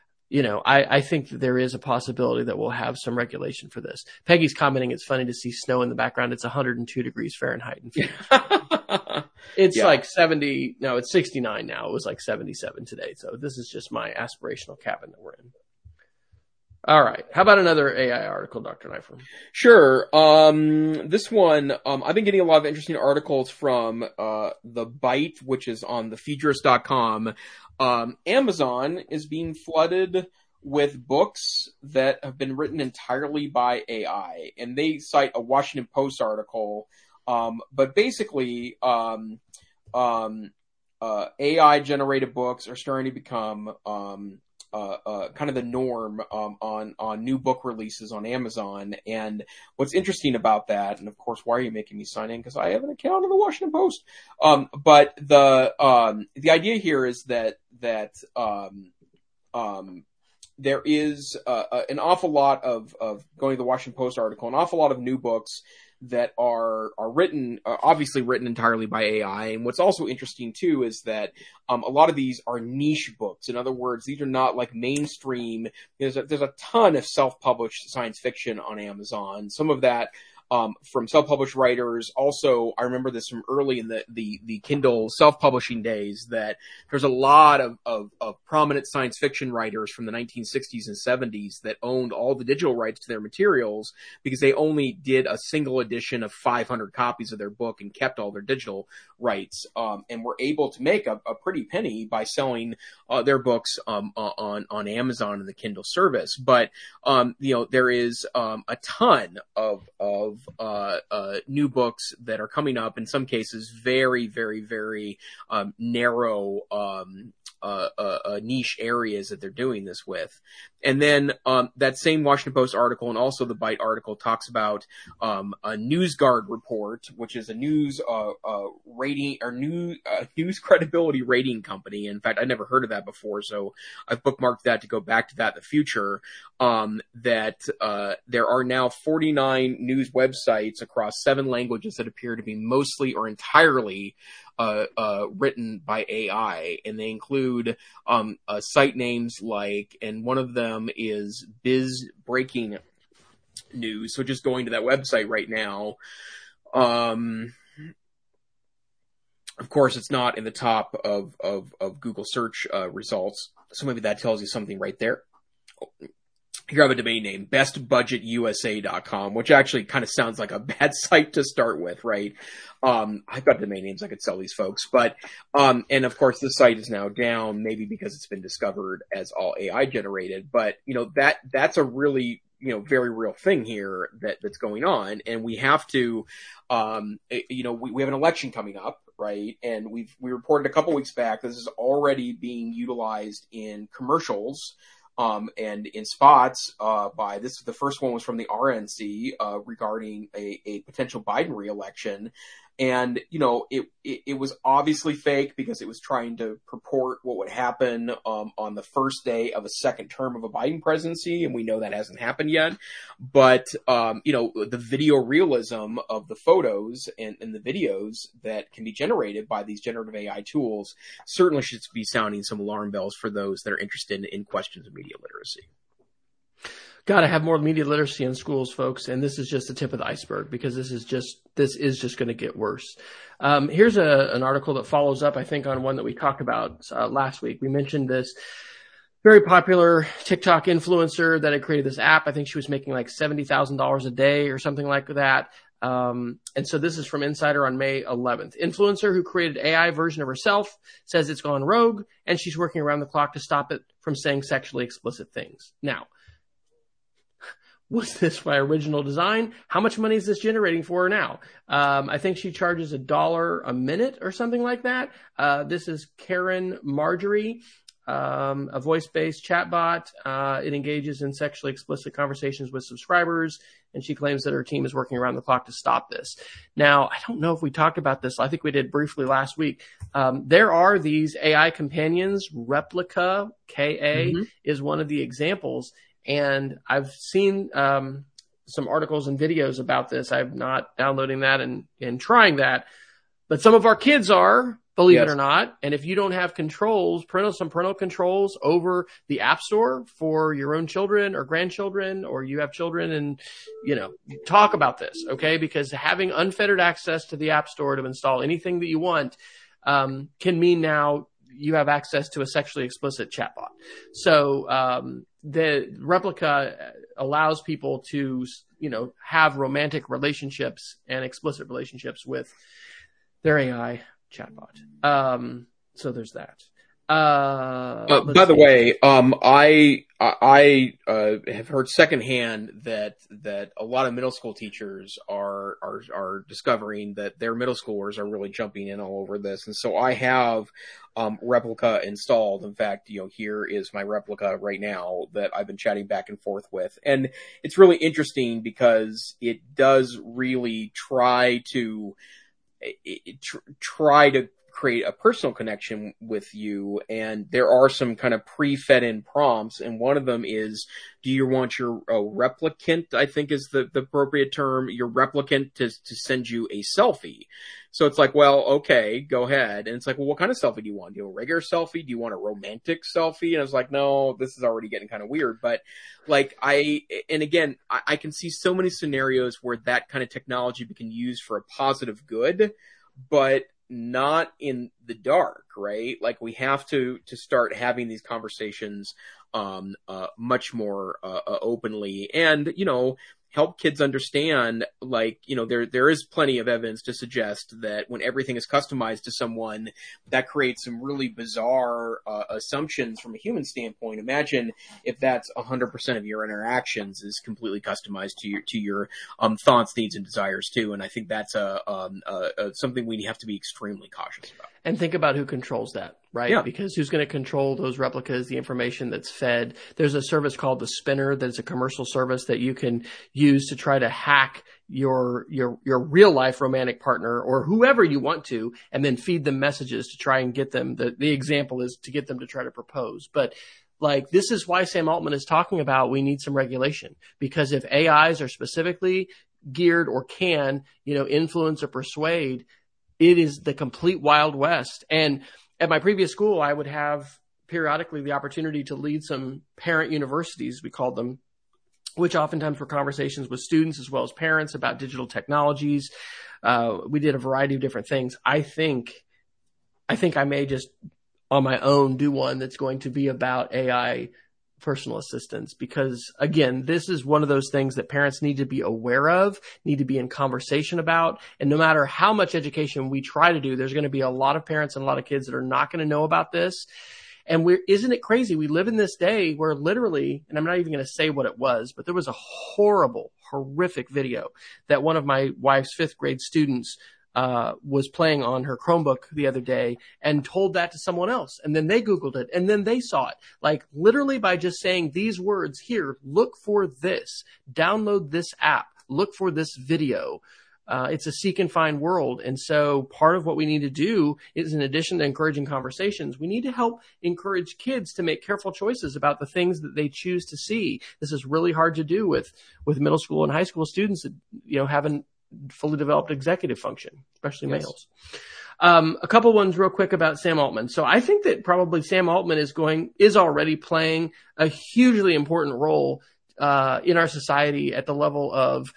[SPEAKER 2] I think that there is a possibility that we'll have some regulation for this. Peggy's commenting, it's funny to see snow in the background. It's 102 degrees Fahrenheit. It's like 70. No, it's 69 now. It was like 77 today. So this is just my aspirational cabin that we're in. All right. How about another AI article, Dr. Neiffer?
[SPEAKER 1] Sure. This one, I've been getting a lot of interesting articles from The Byte, which is on thephaedrus.com. Amazon is being flooded with books that have been written entirely by AI, and they cite a Washington Post article. But basically, AI generated books are starting to become kind of the norm on new book releases on Amazon. And what's interesting about that, and of course, why are you making me sign in? Because I have an account on the Washington Post. But the idea here is that there is an awful lot of going to the Washington Post article, an awful lot of new books that are written, obviously written entirely by AI. And what's also interesting too is that a lot of these are niche books. In other words, these are not like mainstream. There's a ton of self-published science fiction on Amazon. Some of that from self-published writers. Also, I remember this from early in the Kindle self-publishing days, that there's a lot of prominent science fiction writers from the 1960s and 70s that owned all the digital rights to their materials because they only did a single edition of 500 copies of their book and kept all their digital rights, and were able to make a pretty penny by selling their books on Amazon and the Kindle service. But there is a ton of new books that are coming up, in some cases very, very, very narrow niche areas that they're doing this with. And then that same Washington Post article and also the Byte article talks about a NewsGuard report, which is a news rating or news credibility rating company. In fact, I never heard of that before, so I've bookmarked that to go back to that in the future. That there are now 49 news websites across 7 languages that appear to be mostly or entirely written by AI, and they include site names like, and one of them is Biz Breaking News. So just going to that website right now, Of course, it's not in the top of Google search results. So maybe that tells you something right there. Here I have a domain name, bestbudgetusa.com, which actually kind of sounds like a bad site to start with, right? I've got domain names I could sell these folks, but, and of course the site is now down, maybe because it's been discovered as all AI generated, but, that's a really, very real thing here that's going on. And we have to, we have an election coming up, right? And we reported a couple weeks back, this is already being utilized in commercials, and in spots, the first one was from the RNC, regarding a potential Biden reelection. And, it was obviously fake because it was trying to purport what would happen, on the first day of a second term of a Biden presidency. And we know that hasn't happened yet. But, the video realism of the photos and the videos that can be generated by these generative AI tools certainly should be sounding some alarm bells for those that are interested in questions of media literacy.
[SPEAKER 2] Got to have more media literacy in schools, folks. And this is just the tip of the iceberg, because this is just going to get worse. Here's an article that follows up, I think, on one that we talked about last week. We mentioned this very popular TikTok influencer that had created this app. I think she was making like $70,000 a day or something like that. And so this is from Insider on May 11th. Influencer who created AI version of herself says it's gone rogue, and she's working around the clock to stop it from saying sexually explicit things. Now, was this by original design? How much money is this generating for her now? I think she charges $1 a minute or something like that. This is Karen Marjorie, a voice-based chatbot. It engages in sexually explicit conversations with subscribers, and she claims that her team is working around the clock to stop this. Now, I don't know if we talked about this. I think we did briefly last week. There are these AI companions. Replika, KA, is one of the examples. And I've seen some articles and videos about this. I'm not downloading that and trying that. But some of our kids are, believe it or not. And if you don't have controls, parental controls over the App Store for your own children or grandchildren, or you have children, and, talk about this, okay? Because having unfettered access to the App Store to install anything that you want can mean now you have access to a sexually explicit chatbot. So the Replika allows people to, have romantic relationships and explicit relationships with their AI chatbot. So there's that.
[SPEAKER 1] By the way, I have heard secondhand that a lot of middle school teachers are discovering that their middle schoolers are really jumping in all over this, and so I have Replika installed. In fact, here is my Replika right now that I've been chatting back and forth with, and it's really interesting because it does really try to create a personal connection with you, and there are some kind of pre-fed in prompts, and one of them is, do you want your replicant, I think is the appropriate term, your replicant to send you a selfie? So it's like, well, okay, go ahead. And it's like, well, what kind of selfie do you want? Do you want a regular selfie? Do you want a romantic selfie? And I was like, no, this is already getting kind of weird. But like I can see so many scenarios where that kind of technology can be used for a positive good, but not in the dark, right? Like we have to start having these conversations much more openly, and help kids understand, like, there is plenty of evidence to suggest that when everything is customized to someone, that creates some really bizarre assumptions from a human standpoint. Imagine if that's 100% of your interactions is completely customized to your thoughts, needs, and desires too. And I think that's something we have to be extremely cautious about.
[SPEAKER 2] And think about who controls that, right?
[SPEAKER 1] Yeah.
[SPEAKER 2] Because who's going to control those replicas, the information that's fed? There's a service called The Spinner that's a commercial service that you can use to try to hack your real life romantic partner or whoever you want to, and then feed them messages to try and get them. The example is to get them to try to propose. But like, this is why Sam Altman is talking about we need some regulation, because if AIs are specifically geared or can, influence or persuade, it is the complete Wild West. And at my previous school, I would have periodically the opportunity to lead some parent universities, we called them, which oftentimes were conversations with students as well as parents about digital technologies. We did a variety of different things. I think I think I may just on my own do one that's going to be about AI personal assistants, because again, this is one of those things that parents need to be aware of, need to be in conversation about. And no matter how much education we try to do, there's going to be a lot of parents and a lot of kids that are not going to know about this. And isn't it crazy? We live in this day where literally, and I'm not even going to say what it was, but there was a horrific video that one of my wife's 5th grade students was playing on her Chromebook the other day and told that to someone else. And then they Googled it and then they saw it. Like literally by just saying these words here, look for this, download this app, look for this video. It's a seek and find world. And so part of what we need to do is, in addition to encouraging conversations, we need to help encourage kids to make careful choices about the things that they choose to see. This is really hard to do with middle school and high school students that, haven't fully developed executive function, especially males. A couple ones real quick about Sam Altman. So I think that probably Sam Altman is already playing a hugely important role in our society at the level of,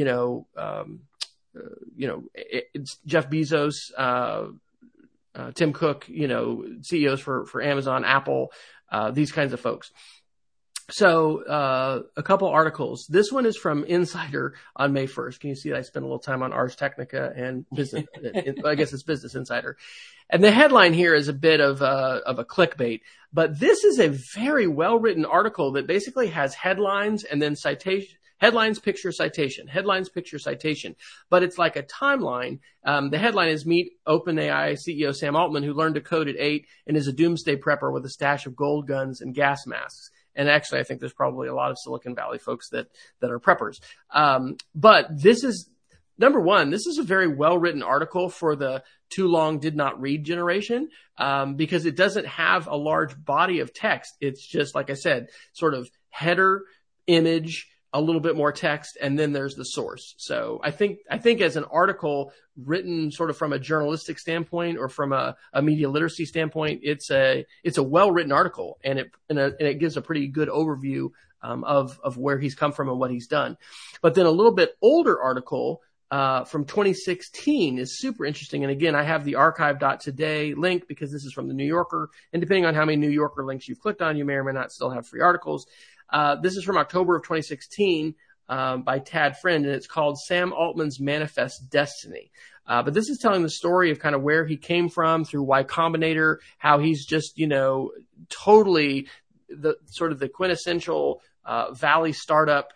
[SPEAKER 2] it's Jeff Bezos, Tim Cook, CEOs for Amazon, Apple, these kinds of folks. So, a couple articles. This one is from Insider on May 1st. Can you see that I spent a little time on Ars Technica and business? I guess it's Business Insider. And the headline here is a bit of a clickbait, but this is a very well written article that basically has headlines and then citation. Headlines, picture, citation. Headlines, picture, citation. But it's like a timeline. The headline is Meet OpenAI CEO Sam Altman, who learned to code at 8 and is a doomsday prepper with a stash of gold guns and gas masks. And actually, I think there's probably a lot of Silicon Valley folks that are preppers. But this is, number one, this is a very well-written article for the too long did not read generation, because it doesn't have a large body of text. It's just, like I said, sort of header, image, a little bit more text, and then there's the source. So I think as an article written sort of from a journalistic standpoint or from a media literacy standpoint, it's a well-written article, and it gives a pretty good overview of where he's come from and what he's done. But then a little bit older article from 2016 is super interesting. And again, I have the archive.today link because this is from the New Yorker, and depending on how many New Yorker links you've clicked on, you may or may not still have free articles. This is from October of 2016 by Tad Friend, and it's called Sam Altman's Manifest Destiny. But this is telling the story of kind of where he came from through Y Combinator, how he's just, totally the sort of the quintessential Valley startup,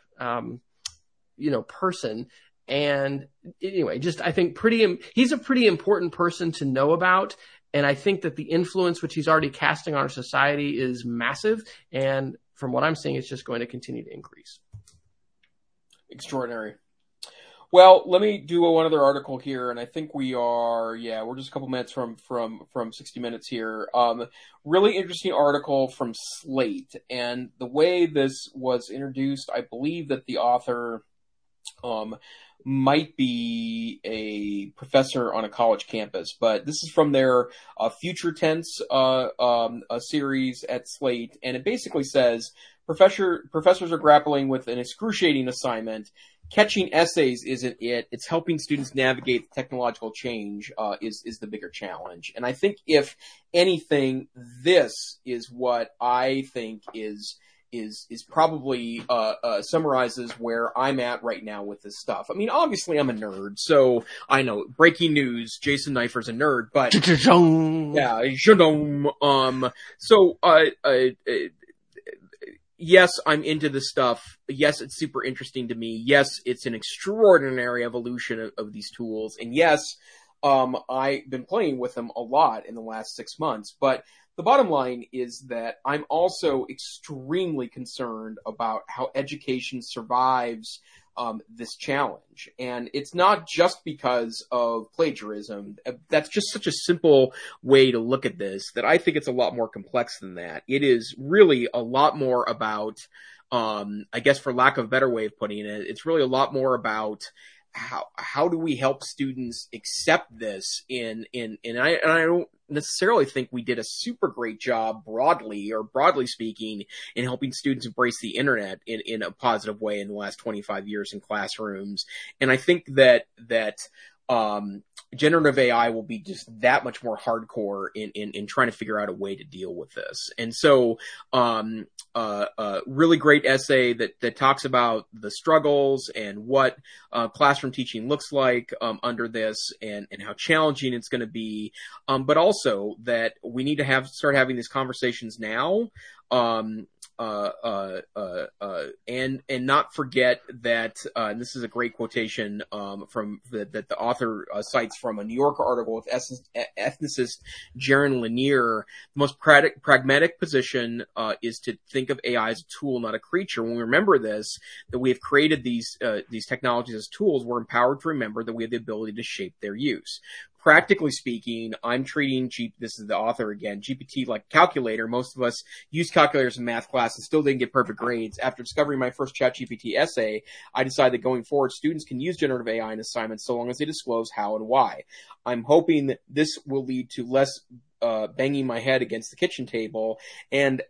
[SPEAKER 2] person. And anyway, just I think he's a pretty important person to know about. And I think that the influence which he's already casting on our society is massive. And from what I'm seeing, it's just going to continue to increase.
[SPEAKER 1] Extraordinary. Well, let me do one other article here, and I think we're just a couple minutes from 60 Minutes here. Really interesting article from Slate, and the way this was introduced, I believe that the author might be a professor on a college campus, but this is from their Future Tense series at Slate, and it basically says professors are grappling with an excruciating assignment. Catching essays isn't it. It's helping students navigate technological change is the bigger challenge. And I think if anything, this is what I think is probably summarizes where I'm at right now with this stuff. I mean, obviously I'm a nerd, so I know breaking news, Jason Neiffer's a nerd, but yes, I'm into this stuff. Yes, it's super interesting to me. Yes, it's an extraordinary evolution of these tools. And yes, I've been playing with them a lot in the last 6 months, but the bottom line is that I'm also extremely concerned about how education survives this challenge. And it's not just because of plagiarism. That's just such a simple way to look at this that I think it's a lot more complex than that. It is really a lot more about, I guess for lack of a better way of putting it, it's really a lot more about how do we help students accept this and I don't necessarily think we did a super great job broadly speaking in helping students embrace the internet in a positive way in the last 25 years in classrooms. And I think that generative AI will be just that much more hardcore in trying to figure out a way to deal with this. And so, really great essay that talks about the struggles and what classroom teaching looks like under this, and how challenging it's going to be, but also that we need to start having these conversations now. And not forget that, and this is a great quotation from that the author cites from a New Yorker article with ethnicist Jaron Lanier. The most pragmatic position is to think of AI as a tool, not a creature. When we remember this, that we have created these technologies as tools, we're empowered to remember that we have the ability to shape their use. Practically speaking, I'm treating this is the author again, GPT like a calculator. Most of us use calculators in math class and still didn't get perfect grades. After discovering my first ChatGPT essay, I decided that going forward, students can use generative AI in assignments so long as they disclose how and why. I'm hoping that this will lead to less banging my head against the kitchen table, and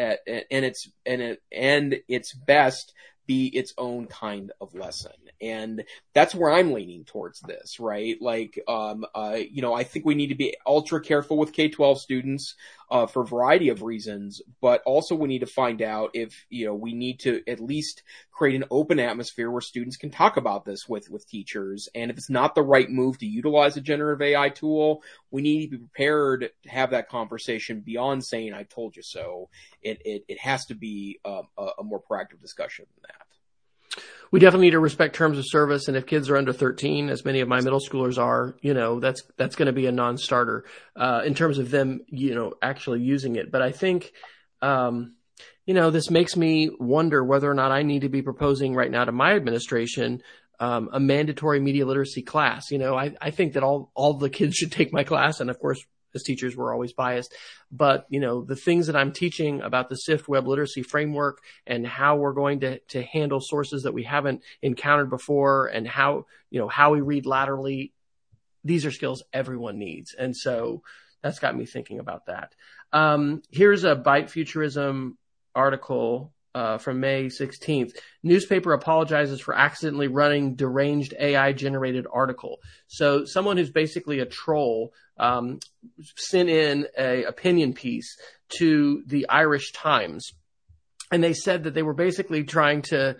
[SPEAKER 1] its best be its own kind of lesson. And that's where I'm leaning towards this, right? Like, I think we need to be ultra careful with K-12 students, for a variety of reasons, but also we need to find out if, we need to at least create an open atmosphere where students can talk about this with teachers. And if it's not the right move to utilize a generative AI tool, we need to be prepared to have that conversation beyond saying, I told you so. It has to be a more proactive discussion than that.
[SPEAKER 2] We definitely need to respect terms of service. And if kids are under 13, as many of my middle schoolers are, that's going to be a non-starter, in terms of them, actually using it. But I think, this makes me wonder whether or not I need to be proposing right now to my administration, a mandatory media literacy class. I think that all the kids should take my class. And of course, as teachers, we're always biased, but the things that I'm teaching about the SIFT web literacy framework and how we're going to handle sources that we haven't encountered before, and how we read laterally, these are skills everyone needs. And so that's got me thinking about that. Here's a Byte Futurism article from May 16th. Newspaper apologizes for accidentally running deranged AI generated article. So someone who's basically a troll sent in a opinion piece to the Irish Times, and they said that they were basically trying to,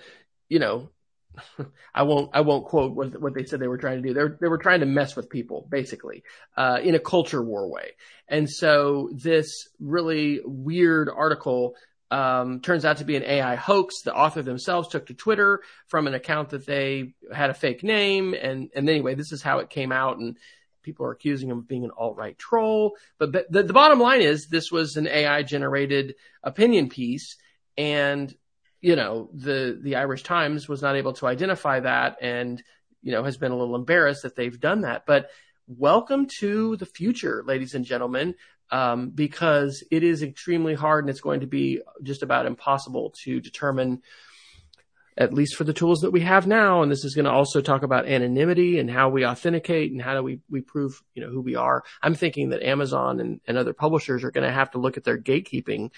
[SPEAKER 2] I won't quote what they said they were trying to do. They were trying to mess with people, basically, in a culture war way. And so this really weird article turns out to be an AI hoax. The author themselves took to Twitter from an account that they had a fake name. And anyway, this is how it came out. And people are accusing him of being an alt-right troll. But the bottom line is this was an AI generated opinion piece. And, the Irish Times was not able to identify that, and, has been a little embarrassed that they've done that. But welcome to the future, ladies and gentlemen. Because it is extremely hard, and it's going to be just about impossible to determine, at least for the tools that we have now. And this is going to also talk about anonymity and how we authenticate and how do we prove, who we are. I'm thinking that Amazon and other publishers are going to have to look at their gatekeeping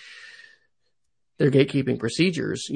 [SPEAKER 2] procedures,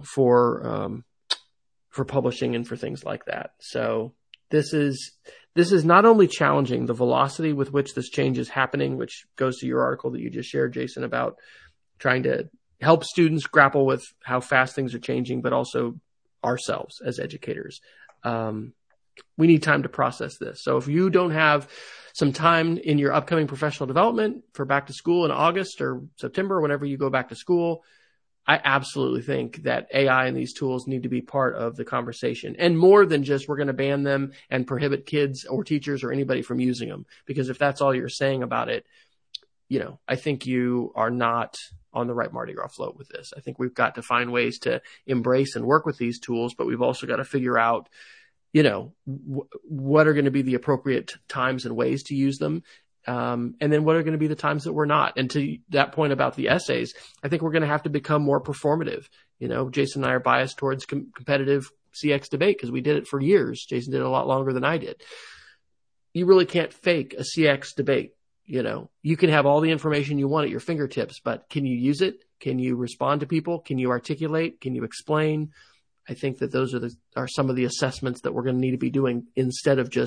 [SPEAKER 2] for publishing and for things like that. So this is not only challenging the velocity with which this change is happening, which goes to your article that you just shared, Jason, about trying to help students grapple with how fast things are changing, but also ourselves as educators. We need time to process this. So if you don't have some time in your upcoming professional development for back to school in August or September, whenever you go back to school, I absolutely think that AI and these tools need to be part of the conversation, and more than just we're going to ban them and prohibit kids or teachers or anybody from using them. Because if that's all you're saying about it, I think you are not on the right Mardi Gras float with this. I think we've got to find ways to embrace and work with these tools, but we've also got to figure out, what are going to be the appropriate times and ways to use them. And then what are going to be the times that we're not? And to that point about the essays, I think we're going to have to become more performative. Jason and I are biased towards competitive CX debate because we did it for years. Jason did it a lot longer than I did. You really can't fake a CX debate. You can have all the information you want at your fingertips, but can you use it? Can you respond to people? Can you articulate? Can you explain? I think that those are some of the assessments that we're going to need to be doing instead of just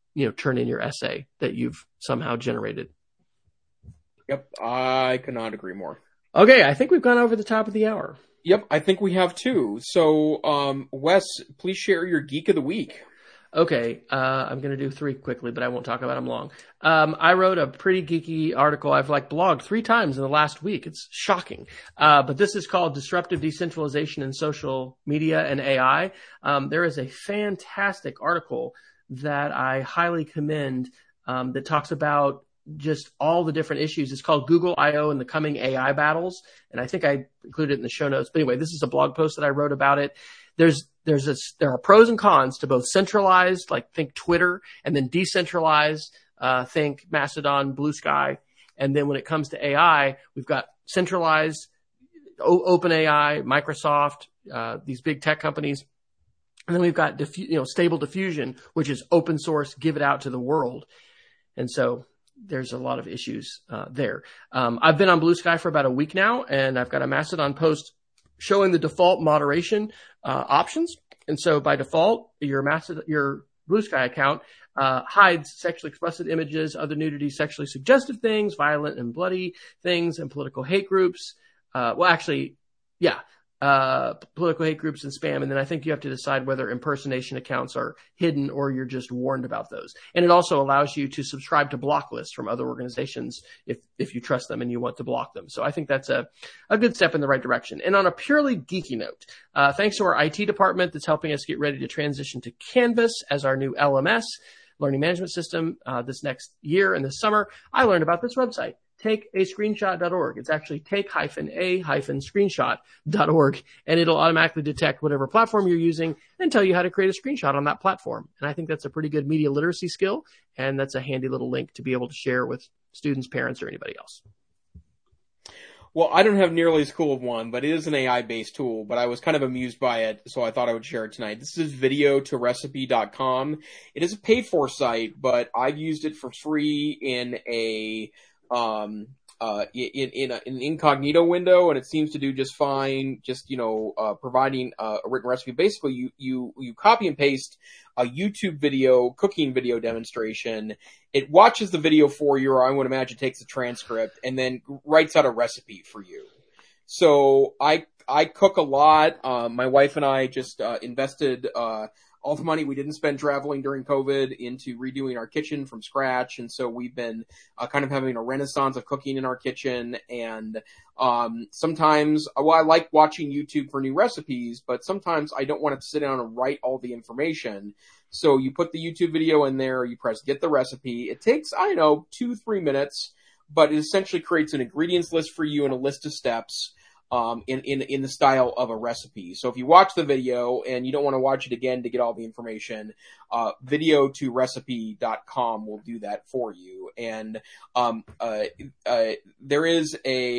[SPEAKER 2] turn in your essay that you've somehow generated.
[SPEAKER 1] Yep, I could not agree more.
[SPEAKER 2] Okay, I think we've gone over the top of the hour.
[SPEAKER 1] Yep, I think we have too. So, Wes, please share your Geek of the Week.
[SPEAKER 2] Okay, I'm going to do 3 quickly, but I won't talk about them long. I wrote a pretty geeky article. I've blogged 3 times in the last week. It's shocking. But this is called Disruptive Decentralization in Social Media and AI. There is a fantastic article that I highly commend that talks about just all the different issues. It's called Google I/O and the Coming AI Battles. And I think I included it in the show notes. But anyway, this is a blog post that I wrote about it. There are pros and cons to both centralized, think Twitter, and then decentralized, think Mastodon, Blue Sky. And then when it comes to AI, we've got centralized, OpenAI, Microsoft, these big tech companies. And then we've got Stable Diffusion, which is open source, give it out to the world. And so there's a lot of issues there. I've been on Blue Sky for about a week now, and I've got a Mastodon post showing the default moderation options. And so by default, your Blue Sky account hides sexually explicit images, other nudity, sexually suggestive things, violent and bloody things, and political hate groups. Political hate groups and spam. And then I think you have to decide whether impersonation accounts are hidden or you're just warned about those. And it also allows you to subscribe to block lists from other organizations if you trust them and you want to block them. So I think that's a good step in the right direction. And on a purely geeky note, thanks to our IT department that's helping us get ready to transition to Canvas as our new LMS, learning management system, this next year and this summer, I learned about this website. TakeAScreenshot.org. It's actually take-a-screenshot.org, and it'll automatically detect whatever platform you're using and tell you how to create a screenshot on that platform. And I think that's a pretty good media literacy skill, and that's a handy little link to be able to share with students, parents, or anybody else.
[SPEAKER 1] Well, I don't have nearly as cool of one, but it is an AI-based tool, but I was kind of amused by it, so I thought I would share it tonight. This is videotorecipe.com. It is a paid-for site, but I've used it for free in an incognito window, and it seems to do just fine. Just providing a written recipe. Basically, you copy and paste a YouTube video, cooking video demonstration. It watches the video for you, or I would imagine takes a transcript, and then writes out a recipe for you. So I cook a lot. My wife and I just invested all the money we didn't spend traveling during COVID into redoing our kitchen from scratch. And so we've been kind of having a renaissance of cooking in our kitchen. And sometimes, I like watching YouTube for new recipes, but sometimes I don't want to sit down and write all the information. So you put the YouTube video in there, you press get the recipe. It takes, 2-3 minutes, but it essentially creates an ingredients list for you and a list of steps. In the style of a recipe. So if you watch the video and you don't want to watch it again to get all the information, videotorecipe.com will do that for you. And there's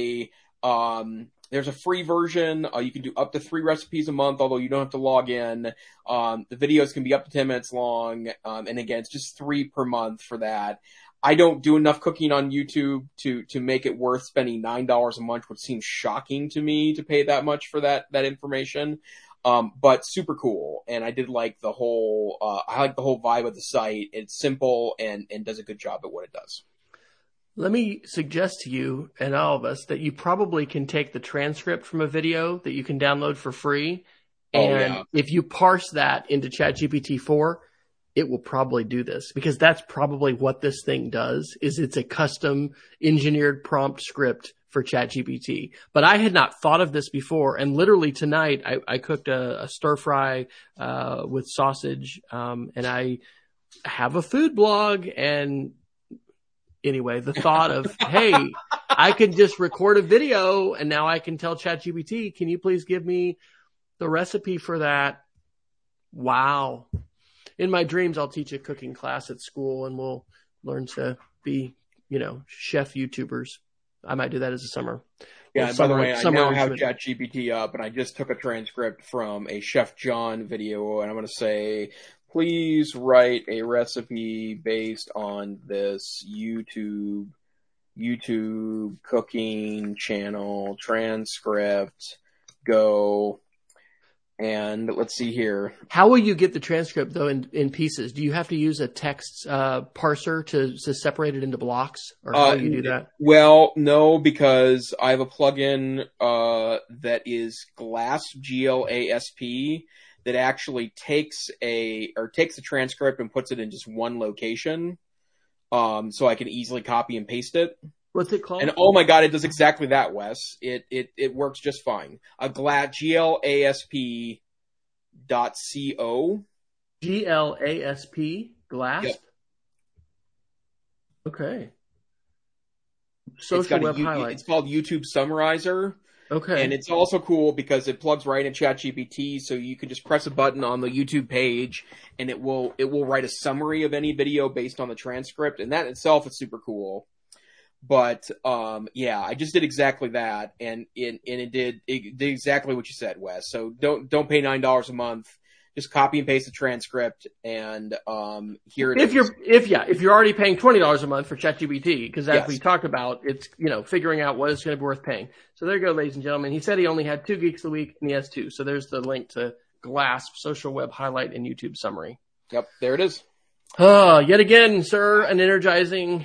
[SPEAKER 1] a free version. You can do up to 3 recipes a month, although you don't have to log in. The videos can be up to 10 minutes long. And again, it's just 3 per month for that. I don't do enough cooking on YouTube to make it worth spending $9 a month, which seems shocking to me to pay that much for that information. But super cool. And I did like the whole vibe of the site. It's simple and does a good job at what it does.
[SPEAKER 2] Let me suggest to you and all of us that you probably can take the transcript from a video that you can download for free. And if you parse that into ChatGPT-4, it will probably do this, because that's probably what this thing does. It's a custom engineered prompt script for ChatGPT. But I had not thought of this before. And literally tonight I cooked a stir fry, with sausage. And I have a food blog, and anyway, the thought of, hey, I could just record a video and now I can tell ChatGPT, can you please give me the recipe for that? Wow. In my dreams, I'll teach a cooking class at school and we'll learn to be, chef YouTubers. I might do that as a summer.
[SPEAKER 1] Yeah, and by the way, I now have ChatGPT up, and I just took a transcript from a Chef John video, and I'm going to say, please write a recipe based on this YouTube cooking channel transcript. Go. And let's see here.
[SPEAKER 2] How will you get the transcript though in pieces? Do you have to use a text parser to separate it into blocks, or how do you do that?
[SPEAKER 1] Well, no, because I have a plugin that is GLASP, GLASP, that actually takes the transcript and puts it in just one location, so I can easily copy and paste it.
[SPEAKER 2] What's it called?
[SPEAKER 1] And oh my god, it does exactly that, Wes. It works just fine. GLASP.co.
[SPEAKER 2] GLASP, GLASP?
[SPEAKER 1] Yep.
[SPEAKER 2] Okay. Social web highlights.
[SPEAKER 1] It's called YouTube Summarizer.
[SPEAKER 2] Okay.
[SPEAKER 1] And it's also cool because it plugs right in ChatGPT, so you can just press a button on the YouTube page and it will write a summary of any video based on the transcript, and that in itself is super cool. But I just did exactly that, and it did exactly what you said, Wes. So don't pay $9 a month. Just copy and paste the transcript, and here it is.
[SPEAKER 2] If you're already paying $20 a month for ChatGPT, because as
[SPEAKER 1] Yes.
[SPEAKER 2] we talked about, it's figuring out what it's going to be worth paying. So there you go, ladies and gentlemen. He said he only had 2 geeks a week, and he has 2. So there's the link to GLASP, Social Web Highlight, and YouTube Summary.
[SPEAKER 1] Yep, there it is.
[SPEAKER 2] Yet again, sir, an energizing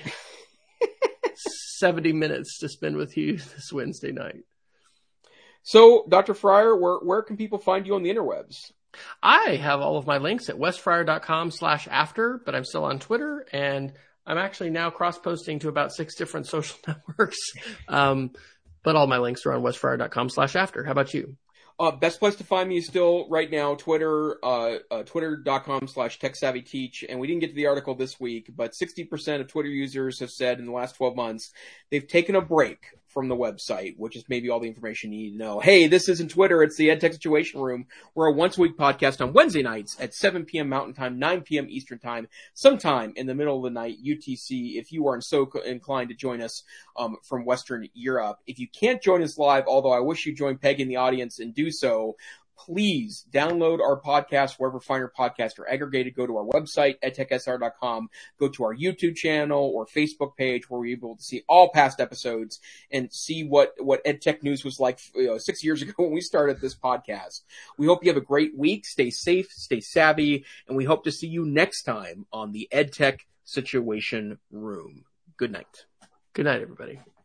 [SPEAKER 2] 70 minutes to spend with you this Wednesday night.
[SPEAKER 1] So, Dr. Fryer, where can people find you on the interwebs?
[SPEAKER 2] I have all of my links at wesfryer.com/after, but I'm still on Twitter, and I'm actually now cross-posting to about 6 different social networks. But all my links are on wesfryer.com/after. How about you?
[SPEAKER 1] Best place to find me is still right now Twitter, twitter.com/techsavvyteach. And we didn't get to the article this week, but 60% of Twitter users have said in the last 12 months they've taken a break from the website, which is maybe all the information you need to know. Hey, this isn't Twitter. It's the EdTech Situation Room. We're a once-a-week podcast on Wednesday nights at 7 p.m. Mountain Time, 9 p.m. Eastern Time, sometime in the middle of the night, UTC, if you are so inclined to join us from Western Europe. If you can't join us live, although I wish you'd join Peggy in the audience and do so, please download our podcast wherever fine your podcasts are aggregated. Go to our website, edtechsr.com. Go to our YouTube channel or Facebook page where we're able to see all past episodes and see what EdTech news was like 6 years ago when we started this podcast. We hope you have a great week. Stay safe, stay savvy, and we hope to see you next time on the EdTech Situation Room. Good night.
[SPEAKER 2] Good night, everybody.